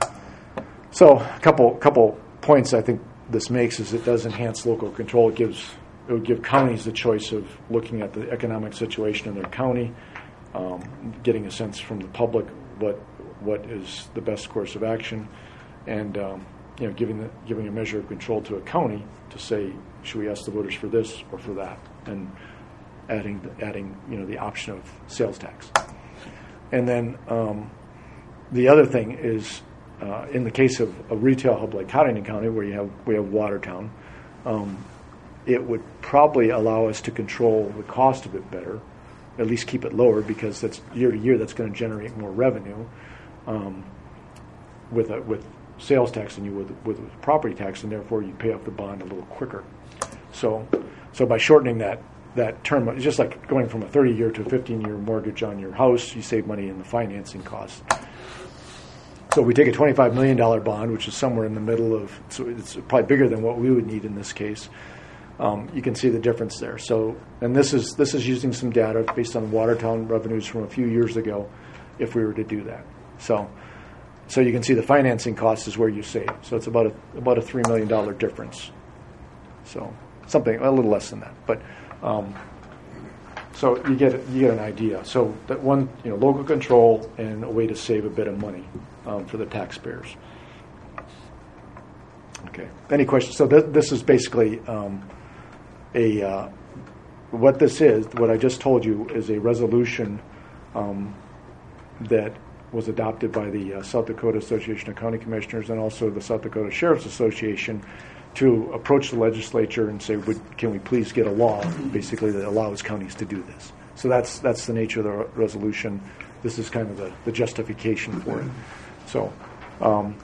so a couple, couple points I think this makes is it does enhance local control. It gives, it would give counties the choice of looking at the economic situation in their county, um, getting a sense from the public what what is the best course of action, and um, you know, giving the, giving a measure of control to a county to say, should we ask the voters for this or for that, and adding adding you know the option of sales tax. And then um, the other thing is, uh, in the case of a retail hub like Cottington County, where you have we have Watertown, um, it would probably allow us to control the cost of it better, at least keep it lower, because that's year to year that's going to generate more revenue um, with a, with sales tax than you would with, with property tax, and therefore you pay off the bond a little quicker. So, so by shortening that that term, it's just like going from a thirty-year to a fifteen-year mortgage on your house. You save money in the financing costs. So we take a twenty-five million dollars bond, which is somewhere in the middle of, so it's probably bigger than what we would need in this case. Um, you can see the difference there. So, and this is this is using some data based on Watertown revenues from a few years ago, if we were to do that. So, so you can see the financing cost is where you save. So it's about a about a three million dollars difference. So something a little less than that, but um, so you get you get an idea. So that one, you know, local control and a way to save a bit of money um, for the taxpayers. Okay. Any questions? So th- this is basically um, a uh, what this is. What I just told you is a resolution um, that was adopted by the uh, South Dakota Association of County Commissioners and also the South Dakota Sheriff's Association to approach the legislature and say, would, can we please get a law basically that allows counties to do this? So that's that's the nature of the re- resolution. This is kind of the, the justification for it. So, um,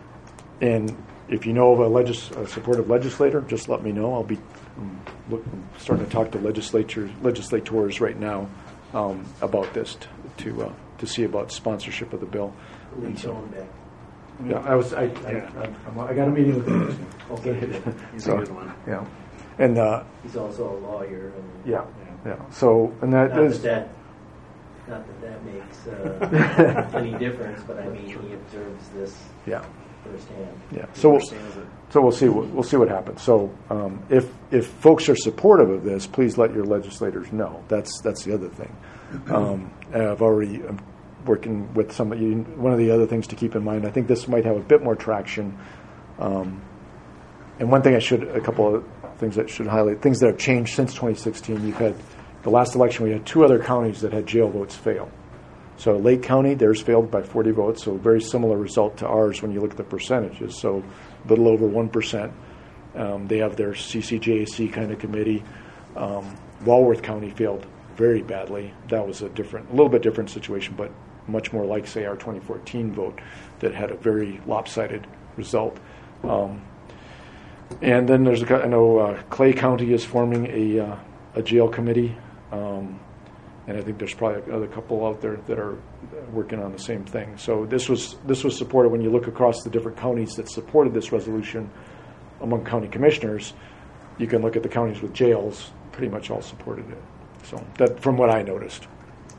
and if you know of a, legis- a supportive legislator, just let me know. I'll be um, look, starting to talk to legislatures, legislators right now um, about this t- to uh, to see about sponsorship of the bill. And so, yeah, I was. I, I, I, I got a meeting with him. Okay, He's so, a good one. Yeah, and uh, he's also a lawyer. And, yeah, yeah. So, and that not is. that, that not that that makes uh, any difference, but I mean, he observes this Yeah. firsthand. Yeah. So we'll, Understands it. so we'll see. What, we'll see what happens. So um, if if folks are supportive of this, please let your legislators know. That's that's the other thing. Um, I've already. I'm working with some of you. One of the other things to keep in mind, I think this might have a bit more traction. Um, and one thing I should, a couple of things that should highlight, things that have changed since twenty sixteen. You've had the last election. We had two other counties that had jail votes fail. So Lake County, theirs failed by forty votes, so very similar result to ours when you look at the percentages. So a little over one percent. Um, they have their C C J A C kind of committee. Um, Walworth County failed very badly. That was a different, a little bit different situation, but much more like, say, our twenty fourteen vote that had a very lopsided result. Um, and then there's, a, I know uh, Clay County is forming a, uh, a jail committee. Um, And I think there's probably another couple out there that are working on the same thing. So this was this was supported when you look across the different counties that supported this resolution among county commissioners. You can look at the counties with jails; pretty much all supported it. So that, from what I noticed.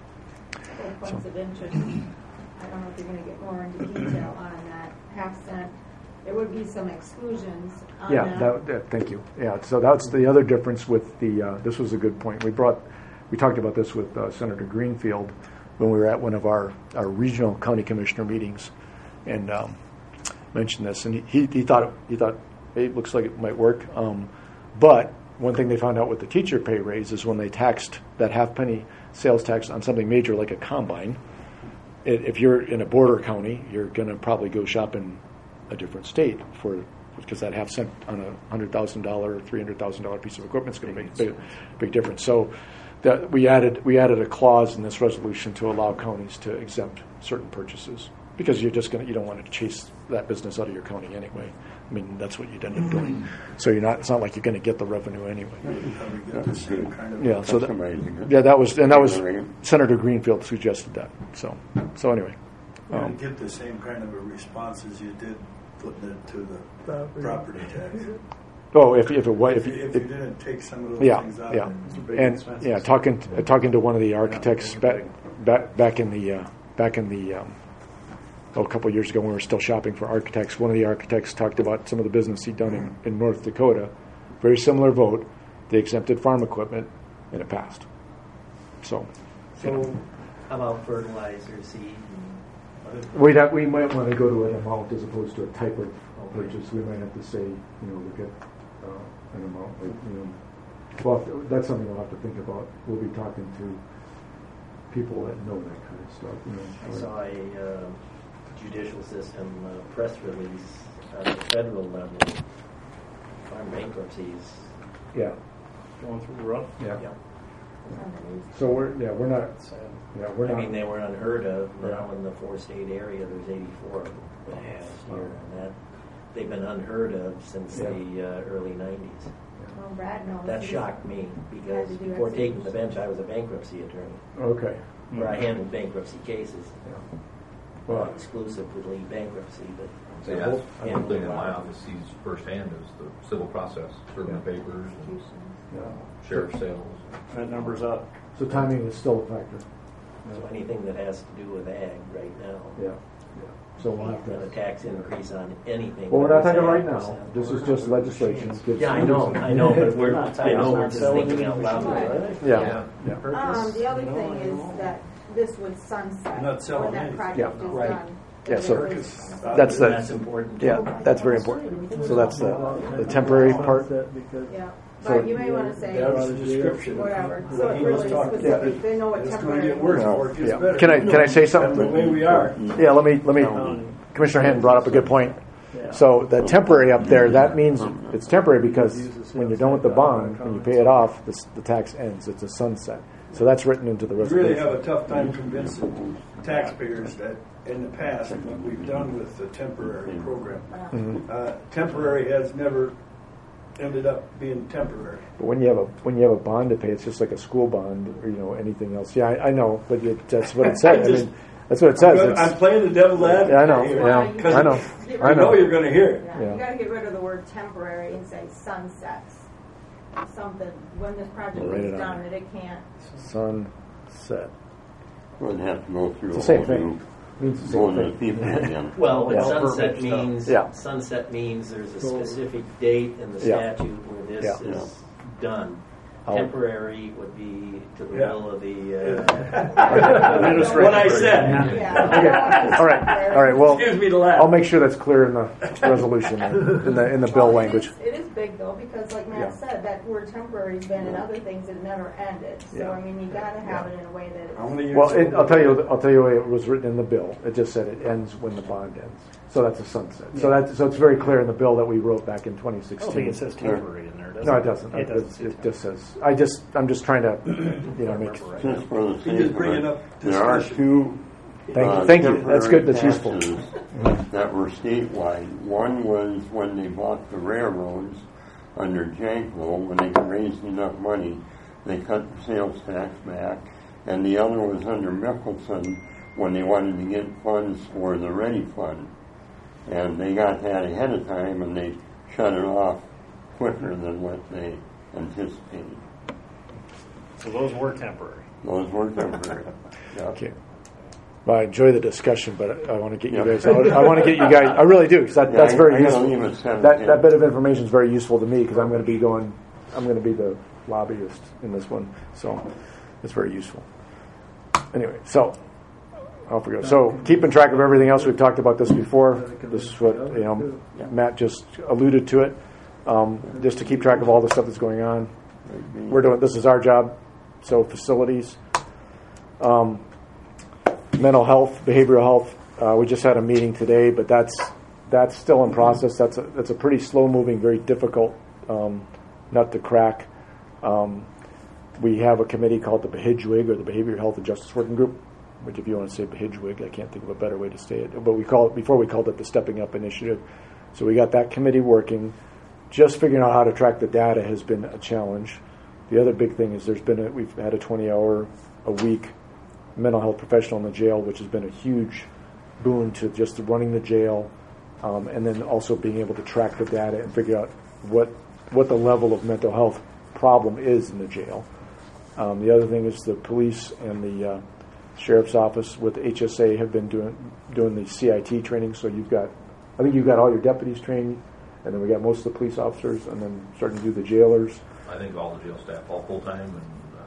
For points of interest, I don't know if you're going to get more into detail on that half cent. There would be some exclusions on Yeah, that. that, that, thank you. Yeah, so that's the other difference with the. Uh, this was a good point. We brought. We talked about this with uh, Senator Greenfield when we were at one of our, our regional county commissioner meetings, and um, mentioned this. And he, he, he thought he thought hey, it looks like it might work. Um, but one thing they found out with the teacher pay raise is when they taxed that half penny sales tax on something major like a combine, it, if you're in a border county, you're going to probably go shop in a different state for because that half cent on a hundred thousand dollar, three hundred thousand dollar piece of equipment is going to make a big, big difference. So that we added we added a clause in this resolution to allow counties to exempt certain purchases because you're just going to you don't want to chase that business out of your county anyway. I mean that's what you'd end up doing. So you're not. It's not like you're going to get the revenue anyway. That's good. Yeah. So that, Customizing it. yeah, that was and that was Senator Greenfield suggested that. So so anyway. You're Um, going to get the same kind of a response as you did putting it to the Property. property tax. oh, if if it was If if, you, if if, you didn't take some of those yeah things out. yeah big and expenses. yeah talking uh, talking to one of the architects back back back in the uh, back in the um, oh, a couple of years ago when we were still shopping for architects. One of the architects talked about some of the business he'd done in, in North Dakota. Very similar vote. They exempted farm equipment, and it passed. So So, how about fertilizer, seed? and other- we'd have, we might want to go to an amount as opposed to a type of purchase. We might have to say, you know, look at uh, an amount. Like, you know, well, if- that's something we'll have to think about. We'll be talking to people that know that kind of stuff. You know, I saw a uh, judicial system uh, press release at the federal level. Farm bankruptcies. yeah, Going through the rough. yeah. Yeah. So we're yeah we're not Sad. yeah we're I not mean, they were unheard of. Yeah. Now in the four-state area, there's eighty-four of them last year, and that they've been unheard of since Yeah. the uh, early nineties. Well, Brad knows. That He- shocked me because Had to do before taking the execution. bench, I was a bankruptcy attorney, okay. where I handled bankruptcy cases, Yeah. not Well, exclusively bankruptcy, but So yeah, that's Yeah. one thing that my office sees firsthand is the civil process, serving the papers, and yeah. sheriff sales. That number's up. So timing is still a factor. so anything that has to do with ag right now, Yeah. Yeah. So we'll have and a to. tax increase on anything. Well, we're not that talking is right ag now. percent. This is just legislation. Gives- Yeah, I know, I know, but we're, I know we're just thinking out loud. Yeah. Yeah. Um, the other thing is that this would sunset You're not selling when that anything. project Yeah. is Right. done. Yeah, so It was- that's the That's important. yeah that's very important. So that's the the temporary part. Because Yeah, So- but you may want to say That was the description. whatever, of so what it he was really talking specific, about. they know what It's going to temporary. get worse is. before it gets Yeah. better. Can I can I say That's the something? way we are. Yeah, let me let me. Commissioner Hannon brought up a good point. So the temporary up there, that means it's temporary because when you're done with the bond, when you pay it off, the, the tax ends. It's a sunset. So that's written into the We really resolution. have a tough time convincing taxpayers that in the past, what we've done with the temporary program, Mhm. uh, temporary has never ended up being temporary. But when you have a when you have a bond to pay, it's just like a school bond or you know anything else. Yeah, I, I know, but it, that's what it says. I mean, that's what it says. I'm, It's- I'm playing the devil's advocate. Yeah, I know. here, Yeah, 'cause I know. You I know know. you're going to hear it. Yeah, Yeah. you gotta get rid of the word temporary and say sunsets. Something, when this project We'll write is it on done, there. that it can't, Sunset. We'll have to go through It's a the whole same new thing. Means the going same to thing. people again. Well, what Yeah. sunset means, Yeah. sunset means there's a specific date in the Yeah. statute where this Yeah. is done. I'll- Temporary would be to the Yeah. will of the, uh, Administrative what I version. said. yeah. Okay. All right. All right. Well, Excuse me to laugh. I'll make sure that's clear in the resolution in the in the bill Well, it language. is- It is big though, because like Yeah. Matt said, that word temporary's been in other things that never ended. So, Yeah. I mean, you gotta have it in a way that How it's. many years Well, it, old I'll is tell it? you. I'll tell you the way it was written in the bill. It just said it ends when the bond ends. So that's a sunset. So that's so it's very clear in the bill that we wrote back in twenty I don't think sixteen. it says temporary in there, does it? No, it doesn't. It It, doesn't it, say it just says. I just. I'm just trying to, you know, make. Remember right. Just for the He sake just of bringing it, up there are discussion. two Thank uh, you. Thank you. That's good. That's temporary useful. taxes that were statewide. One was when they bought the railroads under Janko, when they raised enough money, they cut the sales tax back. And the other was under Mickelson when they wanted to get funds for the Ready Fund. And they got that ahead of time and they shut it off quicker than what they anticipated. So those were temporary. Those were temporary. Yeah. Okay. Well, I enjoy the discussion, but I want to get you Yeah. guys out. I want to get you guys. I really do because that, Yeah, that's I- very I useful. don't even send That it that in. bit of information is very useful to me because I'm going to be going. I'm going to be the lobbyist in this one, so it's very useful. Anyway, so off we go. So keeping track of everything else, we've talked about this before. This is what you know. Matt just alluded to it. Um, just to keep track of all the stuff that's going on. We're doing. This is our job. So facilities. Um, mental health, behavioral health. Uh, we just had a meeting today, but that's that's still in process. That's a that's a pretty slow moving, very difficult um, nut to crack. Um, we have a committee called the BHIGWIG, or the Behavioral Health and Justice Working Group, which if you want to say BHIGWIG, I can't think of a better way to say it. But we call it before we called it the Stepping Up Initiative. So we got that committee working. Just figuring out how to track the data has been a challenge. The other big thing is there's been a, we've had a twenty hour a week mental health professional in the jail, which has been a huge boon to just running the jail, um, and then also being able to track the data and figure out what what the level of mental health problem is in the jail. Um, the other thing is the police and the uh, sheriff's office with H S A have been doing doing the C I T training. So you've got, I think you've got all your deputies trained, and then we got most of the police officers, and then starting to do the jailers. I think all the jail staff, all full-time and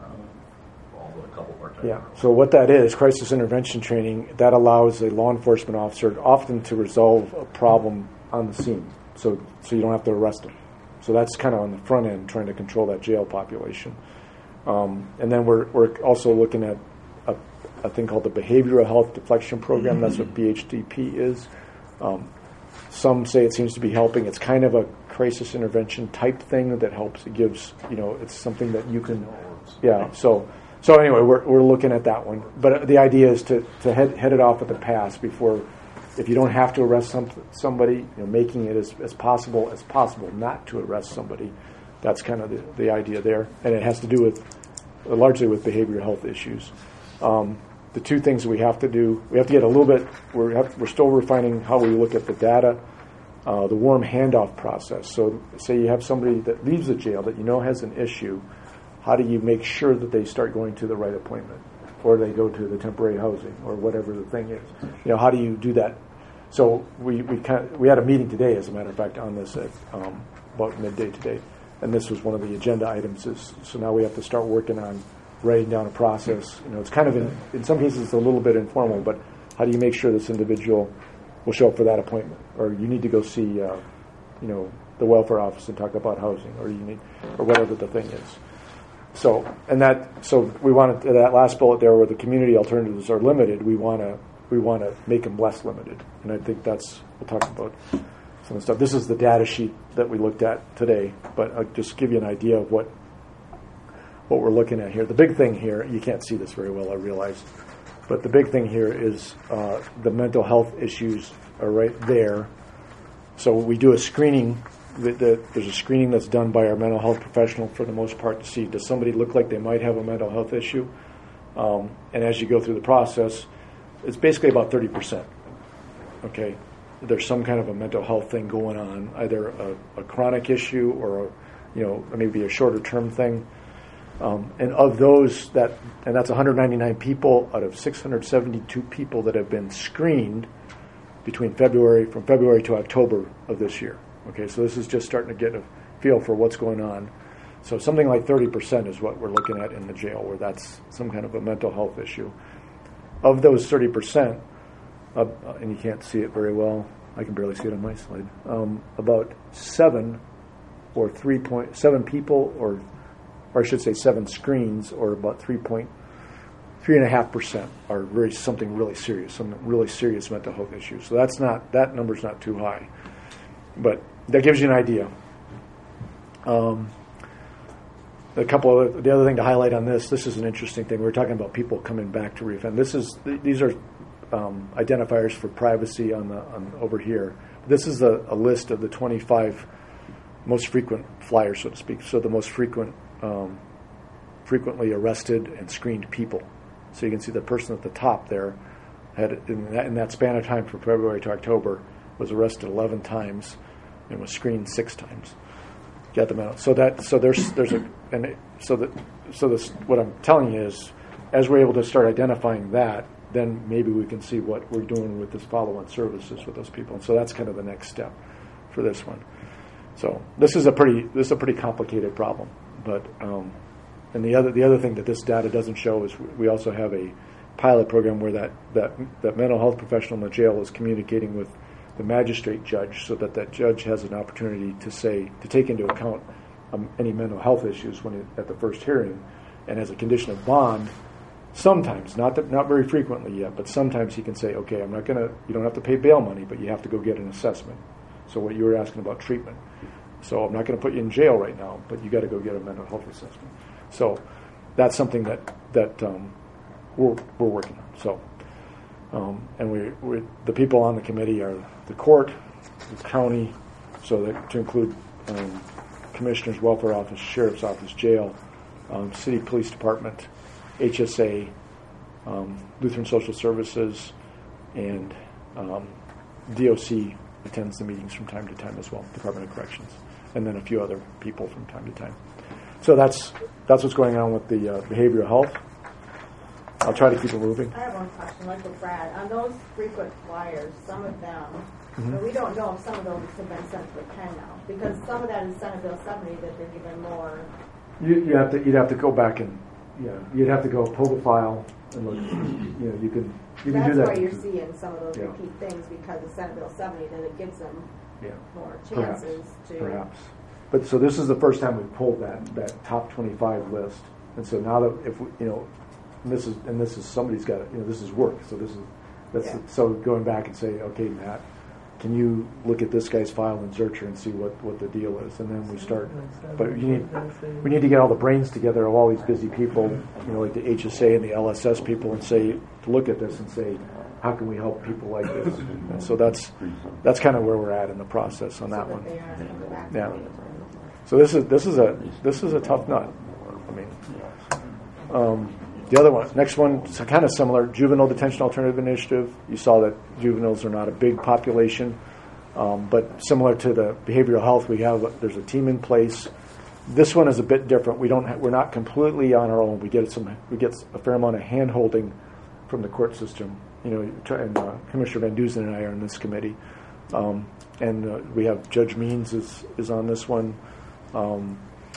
uh, all but a couple part-time. Yeah. So what that is, crisis intervention training, that allows a law enforcement officer often to resolve a problem on the scene. So so you don't have to arrest them. So that's kind of on the front end, trying to control that jail population. Um, and then we're we're also looking at a, a thing called the Behavioral Health Deflection Program. Mm-hmm. That's what B H D P is. Um, some say it seems to be helping. It's kind of a crisis intervention type thing that helps. It gives, you know, it's something that you can, yeah. So so anyway, we're we're looking at that one. But the idea is to to head head it off at the pass before. If you don't have to arrest some, somebody, you know, making it as, as possible as possible not to arrest somebody. That's kind of the, the idea there. And it has to do with, uh, largely with behavioral health issues. Um, the two things we have to do, we have to get a little bit, we're, have, we're still refining how we look at the data, uh, the warm handoff process. So say you have somebody that leaves the jail that you know has an issue, how do you make sure that they start going to the right appointment? Or they go to the temporary housing, or whatever the thing is. You know, how do you do that? So we we kind of, we had a meeting today, as a matter of fact, on this at um, about midday today, and this was one of the agenda items. Is, so now we have to start working on writing down a process. You know, it's kind of in, in some cases it's a little bit informal, but how do you make sure this individual will show up for that appointment, or you need to go see, uh, you know, the welfare office and talk about housing, or you need, or whatever the thing is. So and that so we wanted that last bullet there where the community alternatives are limited. We want to we want to make them less limited, and I think that's we'll talk about some of the stuff. This is the data sheet that we looked at today, but I'll just give you an idea of what what we're looking at here. The big thing here, you can't see this very well, I realize, but the big thing here is uh, the mental health issues are right there. So we do a screening. The, the, there's a screening that's done by our mental health professional for the most part to see, does somebody look like they might have a mental health issue? Um, and as you go through the process, it's basically about thirty percent. Okay, there's some kind of a mental health thing going on, either a, a chronic issue or, a, you know, maybe a shorter term thing. Um, and of those, that and that's one hundred ninety-nine people out of six hundred seventy-two people that have been screened between February, from February to October of this year. Okay, so this is just starting to get a feel for what's going on. So something like thirty percent is what we're looking at in the jail, where that's some kind of a mental health issue. Of those thirty percent, uh, and you can't see it very well, I can barely see it on my slide, um, about seven or three point seven people, or or I should say seven screens, or about three point three and a half percent are very something really serious, some really serious mental health issues. So that's not that number's not too high. But that gives you an idea. Um, a couple of the other thing to highlight on this. This is an interesting thing. We were talking about people coming back to reoffend. This is these are um, identifiers for privacy on the on over here. This is a, a list of the twenty-five most frequent flyers, so to speak. So the most frequent, um, frequently arrested and screened people. So you can see the person at the top there had in that, in that span of time from February to October was arrested eleven times and was screened six times. Get them out. So that so there's there's a and it, so that so this what I'm telling you is, as we're able to start identifying that, then maybe we can see what we're doing with this follow-on services with those people. And so that's kind of the next step for this one. So this is a pretty this is a pretty complicated problem. But um, and the other the other thing that this data doesn't show is we also have a pilot program where that that that mental health professional in the jail is communicating with the magistrate judge, so that that judge has an opportunity to say to take into account um, any mental health issues when it, at the first hearing, and as a condition of bond, sometimes, not that, not very frequently yet, but sometimes he can say, okay, I'm not going to, you don't have to pay bail money, but you have to go get an assessment. So what you were asking about treatment. So I'm not going to put you in jail right now, but you got to go get a mental health assessment. So that's something that that um, we're we're working on. So um, and we, we the people on the committee are the court, the county, so that to include um, commissioner's welfare office, sheriff's office, jail, um, city police department, H S A, um, Lutheran Social Services, and um, D O C attends the meetings from time to time as well, Department of Corrections, and then a few other people from time to time. So that's that's what's going on with the uh, behavioral health. I'll try to keep it moving. I have one question, like with Brad. On those frequent flyers, some of them, Mm-hmm. but we don't know if some of those have been sent to Ken now, because some of that is Senate Bill seventy that they're given more. You, you have to you'd have to go back and yeah you'd have to go pull the file and look. You know you can you can That's do that. why you're seeing some of those Yeah. repeat things, because of Senate Bill seventy, that it gives them Yeah. more Perhaps. chances to. Perhaps. But so this is the first time we've pulled that, that top twenty-five list, and so now that if we, you know, and this is and this is somebody's got you know this is work. So this is that's Yeah. so going back and say, okay, Matt, can you look at this guy's file in Zurcher and see what, what the deal is, and then we start. But you need we need to get all the brains together of all these busy people, you know, like the H S A and the L S S people, and say to look at this and say, how can we help people like this? And so that's that's kind of where we're at in the process on that so one. That they aren't coming back Yeah. to me. So this is this is a this is a tough nut. I mean, um, the other one, next one, is kind of similar. Juvenile Detention Alternative Initiative. You saw that juveniles are not a big population, um, but similar to the behavioral health, we have there's a team in place. This one is a bit different. We don't ha- we're not completely on our own. We get some we get a fair amount of hand holding from the court system. You know, and uh, Commissioner Van Dusen and I are in this committee, um, and uh, we have Judge Means is is on this one. Um,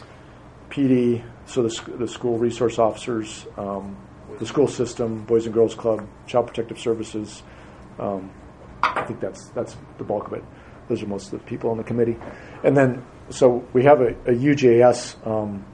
P D, so the, sc- the school resource officers, um, the school system, Boys and Girls Club, Child Protective Services. Um, I think that's that's the bulk of it. Those are most of the people on the committee. And then, so we have a, a U J S um,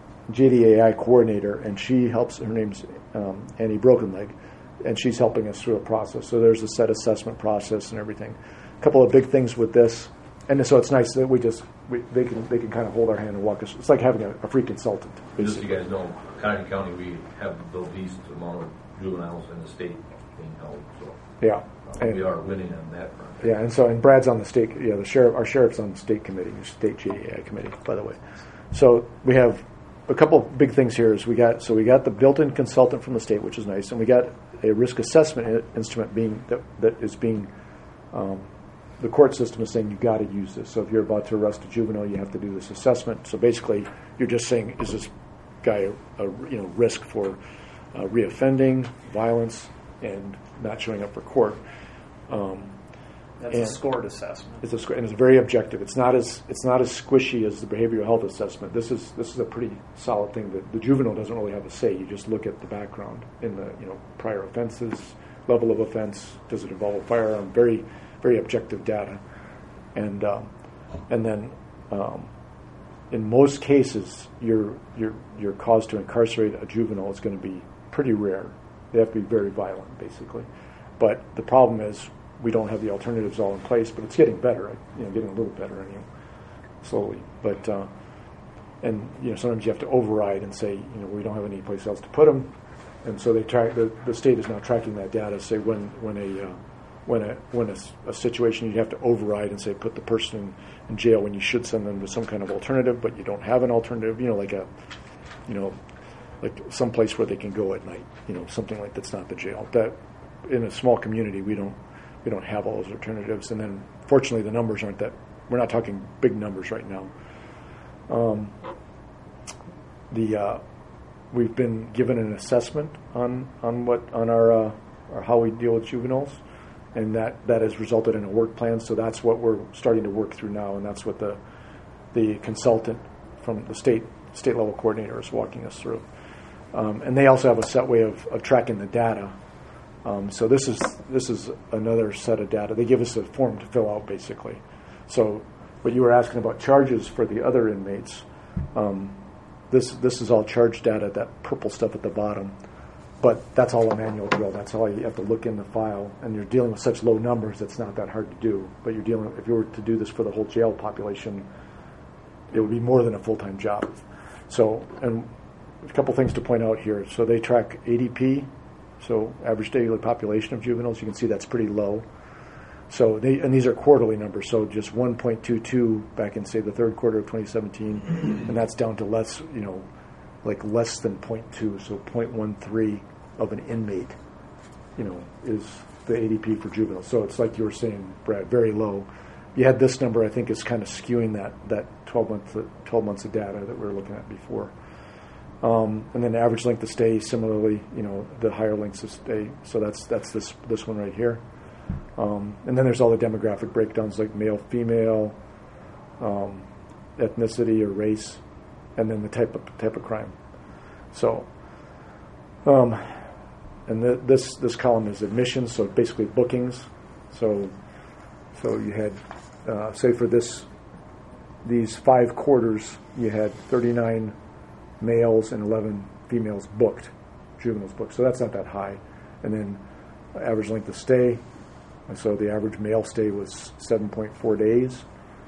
J D A I coordinator, and she helps, her name's um, Annie Brokenleg, and she's helping us through a process. So there's a set assessment process and everything. A couple of big things with this. And so it's nice that we just we, they can they can kind of hold our hand and walk us. It's like having a, a free consultant. Just so Basically. you guys know, County County, we have the least amount of juveniles in the state being held. So Yeah, uh, and, we are winning on that front. yeah, and so and Brad's on the state. Yeah, the sheriff, our sheriff's on the state committee, the state J D A I committee, by the way. So we have a couple of big things here. Is we got so we got the built-in consultant from the state, which is nice, and we got a risk assessment i- instrument being that that is being. Um, The court system is saying you got to use this. So if you're about to arrest a juvenile, you have to do this assessment. So basically, you're just saying, is this guy a, a you know risk for uh, reoffending, violence, and not showing up for court? Um, That's and a scored assessment. It's a sc- and it's very objective. It's not as it's not as squishy as the behavioral health assessment. This is this is a pretty solid thing. That the juvenile doesn't really have a say. You just look at the background in the you know prior offenses, level of offense. Does it involve a firearm? Very very objective data, and um, and then um, in most cases, your your your cause to incarcerate a juvenile is going to be pretty rare. They have to be very violent, basically. But the problem is we don't have the alternatives all in place. But it's getting better, you know, getting a little better, you know, slowly. But uh, and you know sometimes you have to override and say you know we don't have any place else to put them, and so they track the the state is now tracking that data. Say when when a uh, When a when a, a situation you have to override and say put the person in, in jail when you should send them to some kind of alternative, but you don't have an alternative. You know, like a, you know, like some place where they can go at night. You know, something like that's not the jail. That in a small community we don't we don't have all those alternatives. And then fortunately the numbers aren't that. We're not talking big numbers right now. Um, the uh, we've been given an assessment on on what on our uh, or how we deal with juveniles. And that, that has resulted in a work plan, so that's what we're starting to work through now, and that's what the the consultant from the state state level coordinator is walking us through. Um, and they also have a set way of, of tracking the data. Um, so this is this is another set of data. They give us a form to fill out, basically. So what you were asking about charges for the other inmates, um, this this is all charge data, that purple stuff at the bottom. but that's all a manual drill. That's all you have to look in the file, and you're dealing with such low numbers. It's not that hard to do. But you're dealing. If you were to do this for the whole jail population, it would be more than a full-time job. So, and a couple things to point out here. So they track A D P, so average daily population of juveniles. You can see that's pretty low. So they, and these are quarterly numbers. So just one point two two back in, say, the third quarter of twenty seventeen, and that's down to less, you know, like less than zero point two, so zero point one three of an inmate, you know, is the A D P for juveniles. So it's like you were saying, Brad, very low. You had this number, I think, is kind of skewing that that twelve month twelve months of data that we were looking at before. Um, and then the average length of stay, similarly, you know, the higher lengths of stay. So that's that's this this one right here. Um, and then there's all the demographic breakdowns like male, female, um, ethnicity or race, and then the type of type of crime. So, um, and the, this this column is admissions, so basically bookings. So, so you had, uh, say for this, these five quarters, you had thirty-nine males and eleven females booked, juveniles booked. So that's not that high. And then average length of stay. And so the average male stay was seven point four days.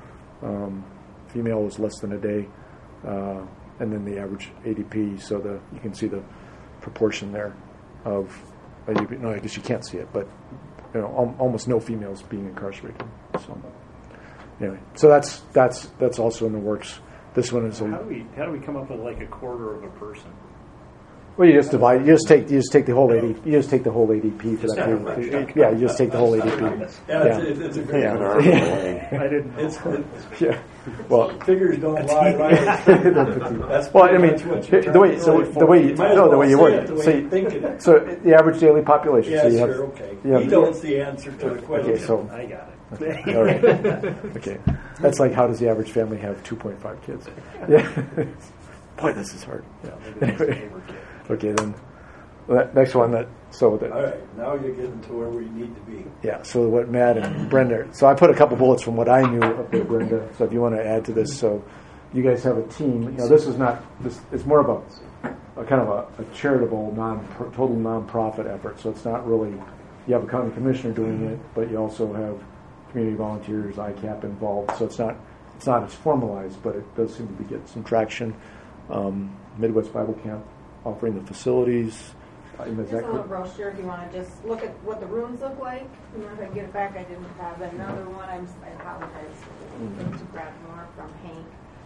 Um, female was less than a day. Uh, and then the average A D P, so the you can see the proportion there of A D P. No, I guess you can't see it, but you know, al- almost no females being incarcerated. So anyway, so that's that's that's also in the works. This one is a, How do we how do we come up with like a quarter of a person? well, you just divide. You just take you just take the whole A D. You just take the whole A D P for Just that. have a period. fraction. Yeah, you just take the whole A D P. Yeah, Yeah. It's, it's a great Yeah. yeah. I didn't. It's, Yeah. Well, figures don't lie, right? That's well, I mean, pretty much what you're the way trying so to the way you, might as no, the well way you say word it it. the way So, you think it is. so the average daily population. Yeah, so you have, sure, okay. you have He the- knows the answer to the question. Okay, so I got it. all right. Okay, that's like how does the average family have two point five kids? Yeah. Boy, this is hard. Yeah, maybe that's the Anyway. neighbor kid. Okay, then well, that next one that so that All right, now you're getting to where we need to be. yeah. So what Matt and Brenda. So I put a couple bullets from what I knew up there, Brenda. So if you want to add to this, so you guys have a team. You know, this is not this. It's more of a, a kind of a, a charitable, non total nonprofit effort. So it's not really. You have a county commissioner doing it, but you also have community volunteers, I C A P involved. So it's not it's not as formalized, but it does seem to be get some traction. Um, Midwest Bible Camp offering the facilities. Uh, is Just that a little correct? brochure if you want to just look at what the rooms look like. You know, if I can get it back, I didn't have another one. I'm, I apologize. Mm-hmm. To grab more from Hank.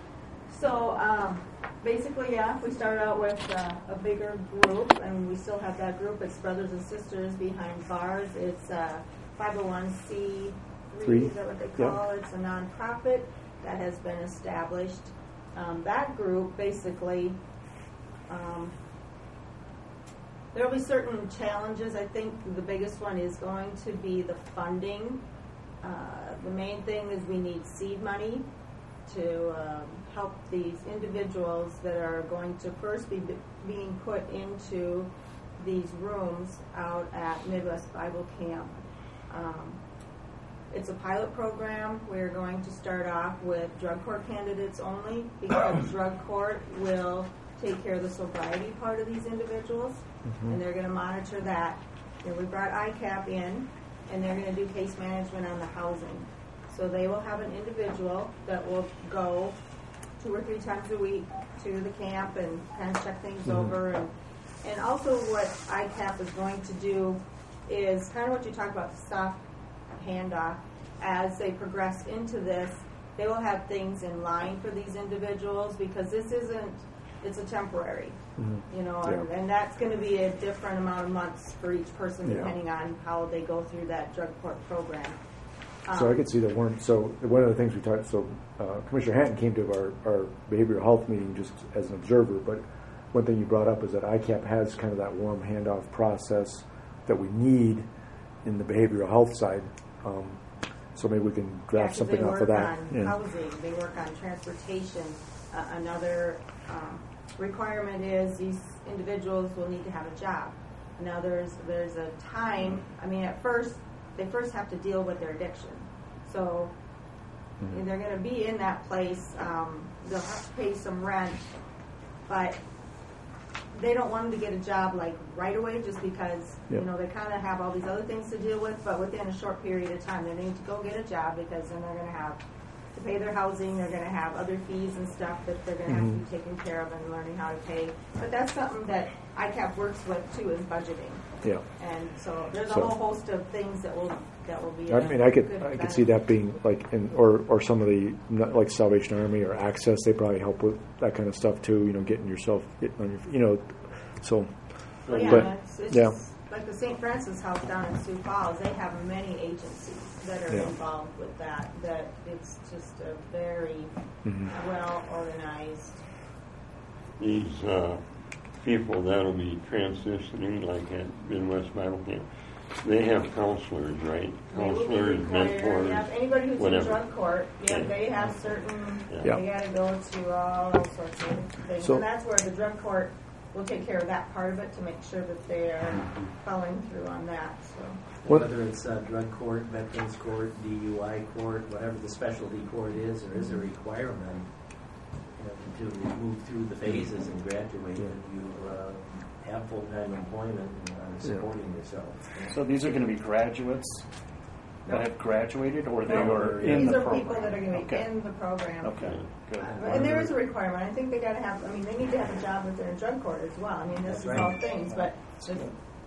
So um, basically, yeah, we started out with uh, a bigger group, and we still have that group. It's Brothers and Sisters Behind Bars. It's uh, five oh one c three, Three. is that what they Yep. call it? It's a nonprofit that has been established. Um, that group basically, um, there will be certain challenges. I think the biggest one is going to be the funding. Uh, the main thing is we need seed money to um, help these individuals that are going to first be b- being put into these rooms out at Midwest Bible Camp. Um, it's a pilot program. We're going to start off with drug court candidates only because drug court will take care of the sobriety part of these individuals, Mm-hmm. and they're going to monitor that. You know, we brought I C A P in, and they're going to do case management on the housing. So they will have an individual that will go two or three times a week to the camp and kind of check things Mm-hmm. over. And, and also what I C A P is going to do is kind of what you talked about, the soft handoff. As they progress into this, they will have things in line for these individuals because this isn't, it's a temporary, Mm-hmm. you know, Yeah. and, and that's going to be a different amount of months for each person Yeah. depending on how they go through that drug court program. So I Um, could see that one. So one of the things we talked. So uh, Commissioner Hatton came to our, our behavioral health meeting just as an observer. But one thing you brought up is that I C A P has kind of that warm handoff process that we need in the behavioral health side. Um, so maybe we can Yeah, draft 'cause something they off work of that. on Yeah. housing, they work on transportation. Uh, another um, requirement is these individuals will need to have a job. Now there's there's a time. I mean, at first they first have to deal with their addiction. So Mhm. they're going to be in that place. Um, they'll have to pay some rent, but they don't want them to get a job like right away, just because Yeah. you know they kind of have all these other things to deal with. But within a short period of time, they need to go get a job, because then they're going to have to pay their housing. They're going to have other fees and stuff that they're going to have to be taken care of and learning how to pay. But that's something that I C A P works with too, is budgeting. Yeah. And so there's a So- whole host of things that will that will be. I a mean, I could good I could see benefit. that being like in or or some of the like Salvation Army or Access. They probably help with that kind of stuff too. You know, getting yourself getting on your you know. So, Well, yeah, but it's, it's yeah, just like the Saint Francis House down in Sioux Falls. They have many agencies that are Yeah. involved with that. That it's just a very Mhm. well organized. These uh, people that'll be transitioning, like at Midwest Bible Camp, they have counselors, right? They will be Counselors, required- mentors, Yeah, anybody who's whatever. in drug court, yeah, Yeah. they have certain. Yeah. They got to go to all, all sorts of things, So- and that's where the drug court will take care of that part of it to make sure that they are Mm-hmm. following through on that. So. What- Whether it's uh, drug court, veterans court, D U I court, whatever the specialty court is, there is a requirement, you know, to move through the phases and graduate, that you uh, have full-time employment and are supporting yourself. So these are going to be graduates that have graduated, or they No, are in These the are program? people that are going to be Okay. in the program. Okay, good. Uh, And there is a requirement. I think they got to have. I mean, they need to have a job if they're in drug court as well. I mean, this That's is right. all things, but the,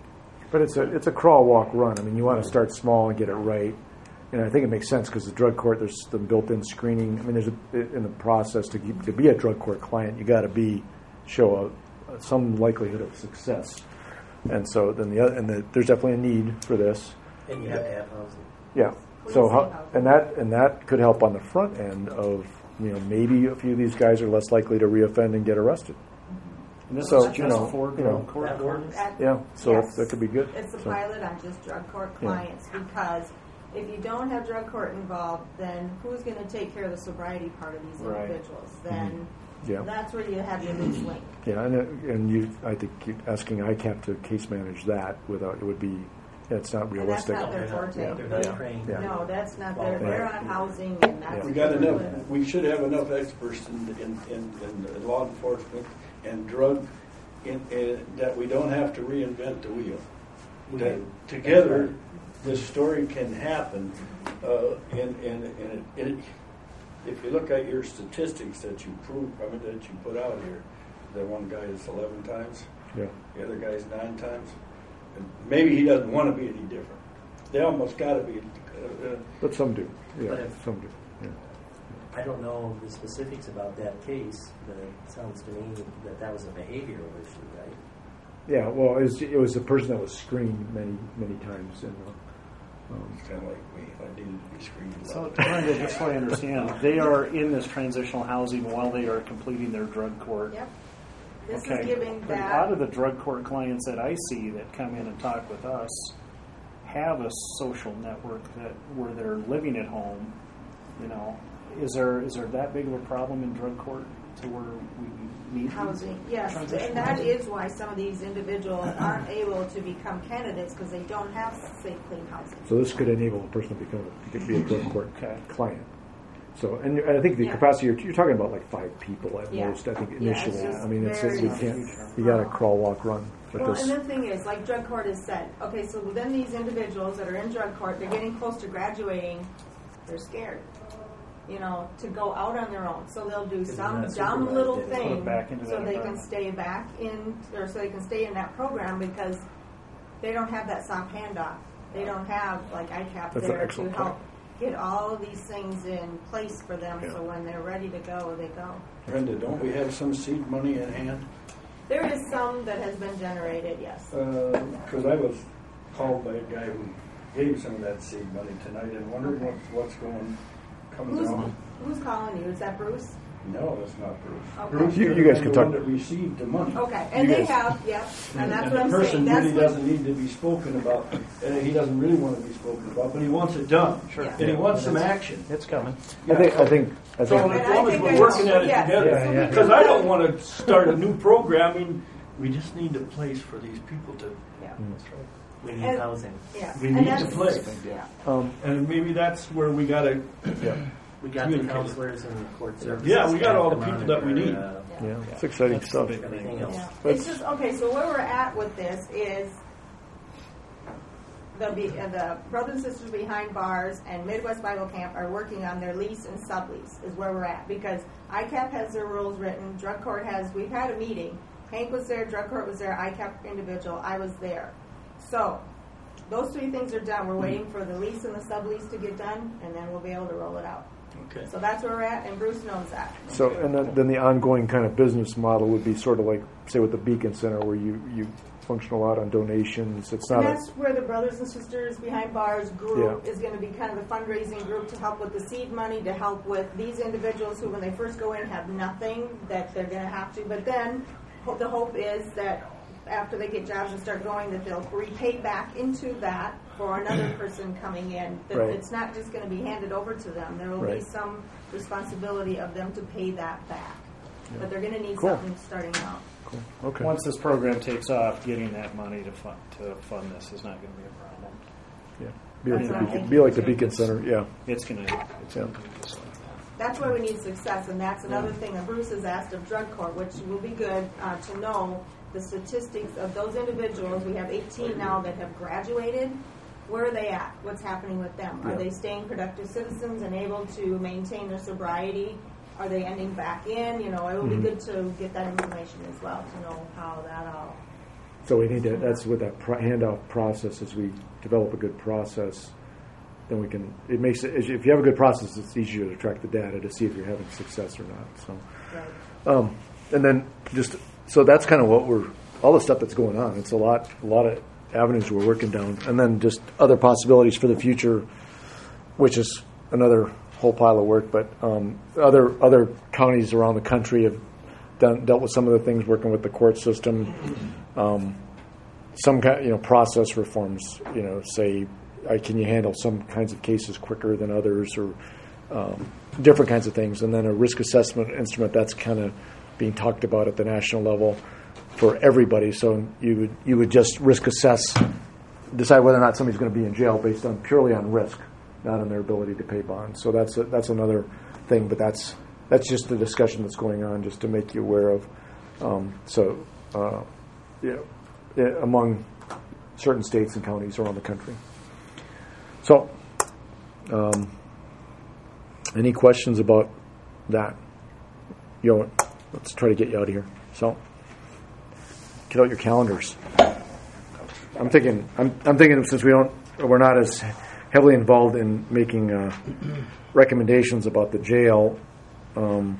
but it's a it's a crawl, walk, run. I mean, you want to start small and get it right. And I think it makes sense because the drug court, there's some built-in screening. I mean, there's a, in the process to keep, to be a drug court client, you got to be show a, some likelihood of success. And so then the other, and the, there's definitely a need for this. And you have to have housing. Yeah. So how, and that and that could help on the front end of, you know, maybe a few of these guys are less likely to reoffend and get arrested. And this So, is you just know, for you know. drug court That ordinance? at- Yeah. So yes. that could be good. It's a So- pilot on just drug court Yeah. clients, because if you don't have drug court involved, then who's going to take care of the sobriety part of these Right. individuals? Then Yeah. that's where you have your loose link. Yeah, and uh, and you, I think you asking I C A P to case manage that without it would be, it's not And that's realistic. not their They're not- forte. They're not Yeah. trained. Yeah. No, that's not their. Right. They're on housing, and that's. Yeah. We got what enough, they're with. we should have enough experts in, in, in, in law enforcement and drug, in, in, that we don't have to reinvent the wheel. That together, this story can happen, uh, and, and, and it, it, if you look at your statistics that you prove, I mean, that you put out here, the one guy is eleven times, Yeah. the other guy's nine times, and maybe he doesn't want to be any different. They almost got to be, uh, uh, But some do. Yeah, But if- some do. Yeah. I don't know the specifics about that case, but it sounds to me that that was a behavioral issue, right? Yeah, well, it was, it was a person that was screened many, many times. And, uh, um, it's kind of like me, I needed to be screened. a So, lot. Brenda, just so I understand, they are in this transitional housing while they are completing their drug court. Yep. This Okay. is giving But a that. lot of the drug court clients that I see that come in and talk with us have a social network that where they're living at home. You know, is there is there that big of a problem in drug court to where we need Housing, yes, transitional and that housing? is why some of these individuals aren't able to become candidates, because they don't have safe, clean housing. so this could enable a person to become a, to be a drug court Okay. client. So, and, and I think the Yeah. capacity you're, you're talking about like five people at Yeah. most. I think Yeah, it's initially. just I mean, it's very we can't. You got to small. crawl, walk, run. But Well, this, and the thing is, like drug court has said, okay, so then these individuals that are in drug court, they're getting close to graduating, they're scared, you know, to go out on their own. So they'll do Because some they're not dumb supervised little yet. Put thing it back into so that they can environment. stay back in, or so they can stay in that program, because they don't have that soft handoff. They don't have, like I C A P That's an there to excellent help point. get all of these things in place for them, Yeah. so when they're ready to go, they go. Brenda, don't we have some seed money in hand? There is some that has been generated, yes. Because I was called by a guy who gave some of that seed money tonight and wondered what, what's going, coming Who's, down. who's calling you? Is that Bruce? No, that's not Bruce. Okay. Bruce You- could you have guys been can the talk- one that received the money. Okay, and You they guys- have, yep, and that's And what I'm the saying. person That's really what, doesn't need to be spoken about, and he doesn't really want to be spoken about, but he wants it done. Sure. Yeah. And he wants some action. It's coming. I think. I think. I So think. as And I long as think we're I working know. at it Yes. together, Yeah, yeah. because I don't want to start a new programming. We just need a place for these people to, yeah, We need And- housing. yeah. we And need that's- a place. Yeah. Um, And maybe that's where we got to, yeah. We got the Communicate. counselors and the court services. Yeah, we got all the to people that we monitor, need. uh, Yeah. Yeah, it's exciting That's stuff. the big thing. Everything else. Yeah. It's just, okay, so where we're at with this is the, be- uh, the Brothers and Sisters Behind Bars and Midwest Bible Camp are working on their lease and sublease is where we're at, because I CAP has their rules written, drug court has, we've had a meeting. Hank was there, drug court was there, I CAP individual, I was there. So, those three things are done. We're waiting for the lease and the sublease to get done, and then we'll be able to roll it out. Okay. So that's where we're at, and Bruce knows that. So, and then, then the ongoing kind of business model would be sort of like, say, with the Beacon Center, where you, you function a lot on donations. It's not And a, that's where the Brothers and Sisters Behind Bars group is going to be kind of the fundraising group to help with the seed money, to help with these individuals who, when they first go in, have nothing, that they're going to have to. But then ho- the hope is that after they get jobs and start going, that they'll repay back into that for another person coming in. That Right. it's not just going to be handed over to them. There will Right. be some responsibility of them to pay that back. But they're going to need Cool. something starting out. cool. Okay. Once this program takes off, getting that money to fund to fund this is not going to be a problem. Yeah. Be like, That's the what I'm Beacon, thinking. be like the Beacon Center, yeah. It's going to. It's Yeah. going to be just like that. That's where we need success, and that's another thing that Bruce has asked of drug court, which will be good uh, to know the statistics of those individuals. We have eighteen now that have graduated. Where are they at? What's happening with them? Are Yeah. they staying productive citizens and able to maintain their sobriety? Are they ending back in? You know, it would Mhm. be good to get that information as well, to know how that all. So we need to, that's with that pro- handoff process, as we develop a good process, then we can, it makes it, if you have a good process, it's easier to track the data to see if you're having success or not, so. Right. Um, and then just, so that's kind of what we're, all the stuff that's going on. It's a lot, a lot of avenues we're working down. And then just other possibilities for the future, which is another whole pile of work. But um, other other counties around the country have done, dealt with some of the things, working with the court system. Um, some kind, you know, process reforms. You know, say, uh, can you handle some kinds of cases quicker than others, or um, different kinds of things. And then a risk assessment instrument that's kind of being talked about at the national level for everybody. So you would you would just risk assess, decide whether or not somebody's going to be in jail based on purely on risk, not on their ability to pay bonds. So that's a, that's another thing. But that's that's just the discussion that's going on, just to make you aware of. Um, so uh, yeah, yeah, among certain states and counties around the country. So, um, any questions about that? Yo, let's try to get you out of here. So, get out your calendars. I'm thinking. I'm, I'm thinking since we don't, we're not as heavily involved in making uh, recommendations about the jail. Um,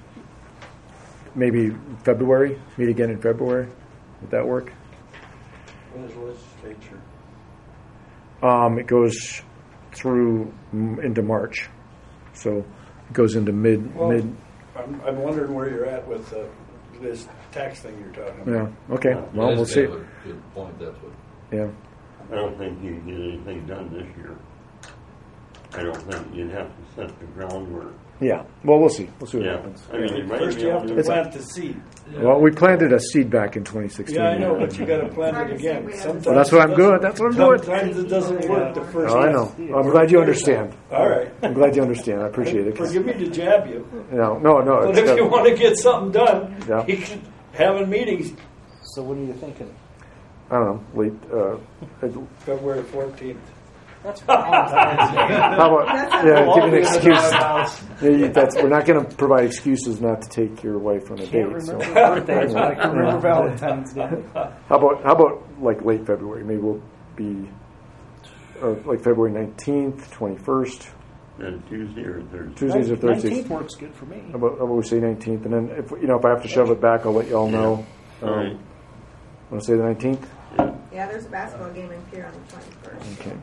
maybe February. Meet again in February. Would that work? When is the legislature? Um, it goes through mm, into March, so it goes into mid Well, mid. I'm, I'm wondering where you're at with uh, this tax thing you're talking about. Yeah. Okay. Well, That we'll is see. kind of a good point. That's what. Yeah. I don't think you can get anything done this year. I don't think you'd have to set the groundwork. Yeah. Well, we'll see. We'll see what Yeah. happens. I mean, you might First, be you able have to to- plant the seed. Well, we planted a seed back in twenty sixteen. Yeah, I know, but you got to plant Hard it to say again. we have- Sometimes Well, that's what it I'm doesn't- doing. That's what I'm doing. Sometimes it doesn't work the first Oh, I time. know. I'm glad you understand. All right. I'm glad you understand. I appreciate it. 'cause- Forgive me to jab you, No, no, no. but It's if got- you want to get something done, Yeah. you can having meetings So what are you thinking? I don't know. Late. Uh, February fourteenth. That's how about? Yeah, give an excuse. Yeah, you, that's, we're not going to provide excuses not to take your wife on a Can't date. So. remember birthdays, but I can remember Valentine's Day. How about how about like late February? Maybe we'll be uh, like February nineteenth, twenty-first, Then Tuesday or Thursday. Tuesdays or Thursdays. nineteenth works good for me. How about, how about we say nineteenth, and then if you know if I have to shove it back, I'll let you all know. All Um, right. Want to say the nineteenth? Yeah, there's a basketball game in Pier on the twenty-first. Okay.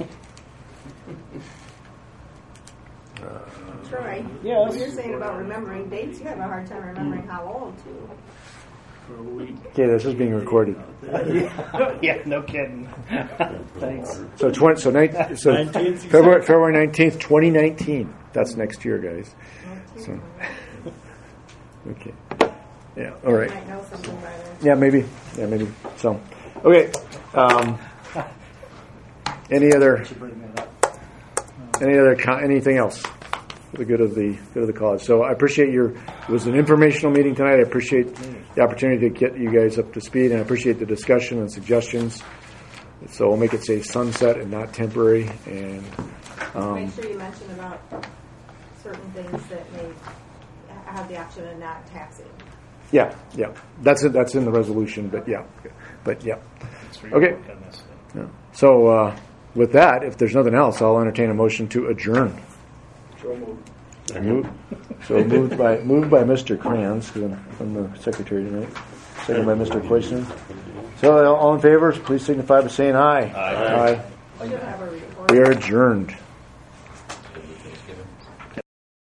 Troy, Yeah, what you're saying about remembering dates, you have a hard time remembering how old, too. For a week. Okay, this is being recorded. yeah, yeah, no kidding. Thanks. So twenty. So night. So nineteenth, you February February nineteenth, twenty nineteen. That's next year, guys. So. Okay. Yeah. All You right. might know something by then. Yeah, maybe. Yeah, maybe. So, okay. Um, any other? Should bring that up. Any other? Co- anything else? for the good of the good of the cause. So I appreciate your. It was an informational meeting tonight. I appreciate the opportunity to get you guys up to speed, and I appreciate the discussion and suggestions. So we'll make it say sunset and not temporary. And um, Make sure you mention about certain things that may have the option of not taxing. yeah, yeah, that's it. That's in the resolution. But yeah, but yeah. Thanks for your Okay. work on this. Yeah. So uh, with that, if there's nothing else, I'll entertain a motion to adjourn. So moved. Moved. So moved by moved by Mister Kranz, because I'm, I'm the secretary tonight. Second by Mister Cloiston. So all in favor, please signify by saying aye. Aye. You should have a report. We are adjourned.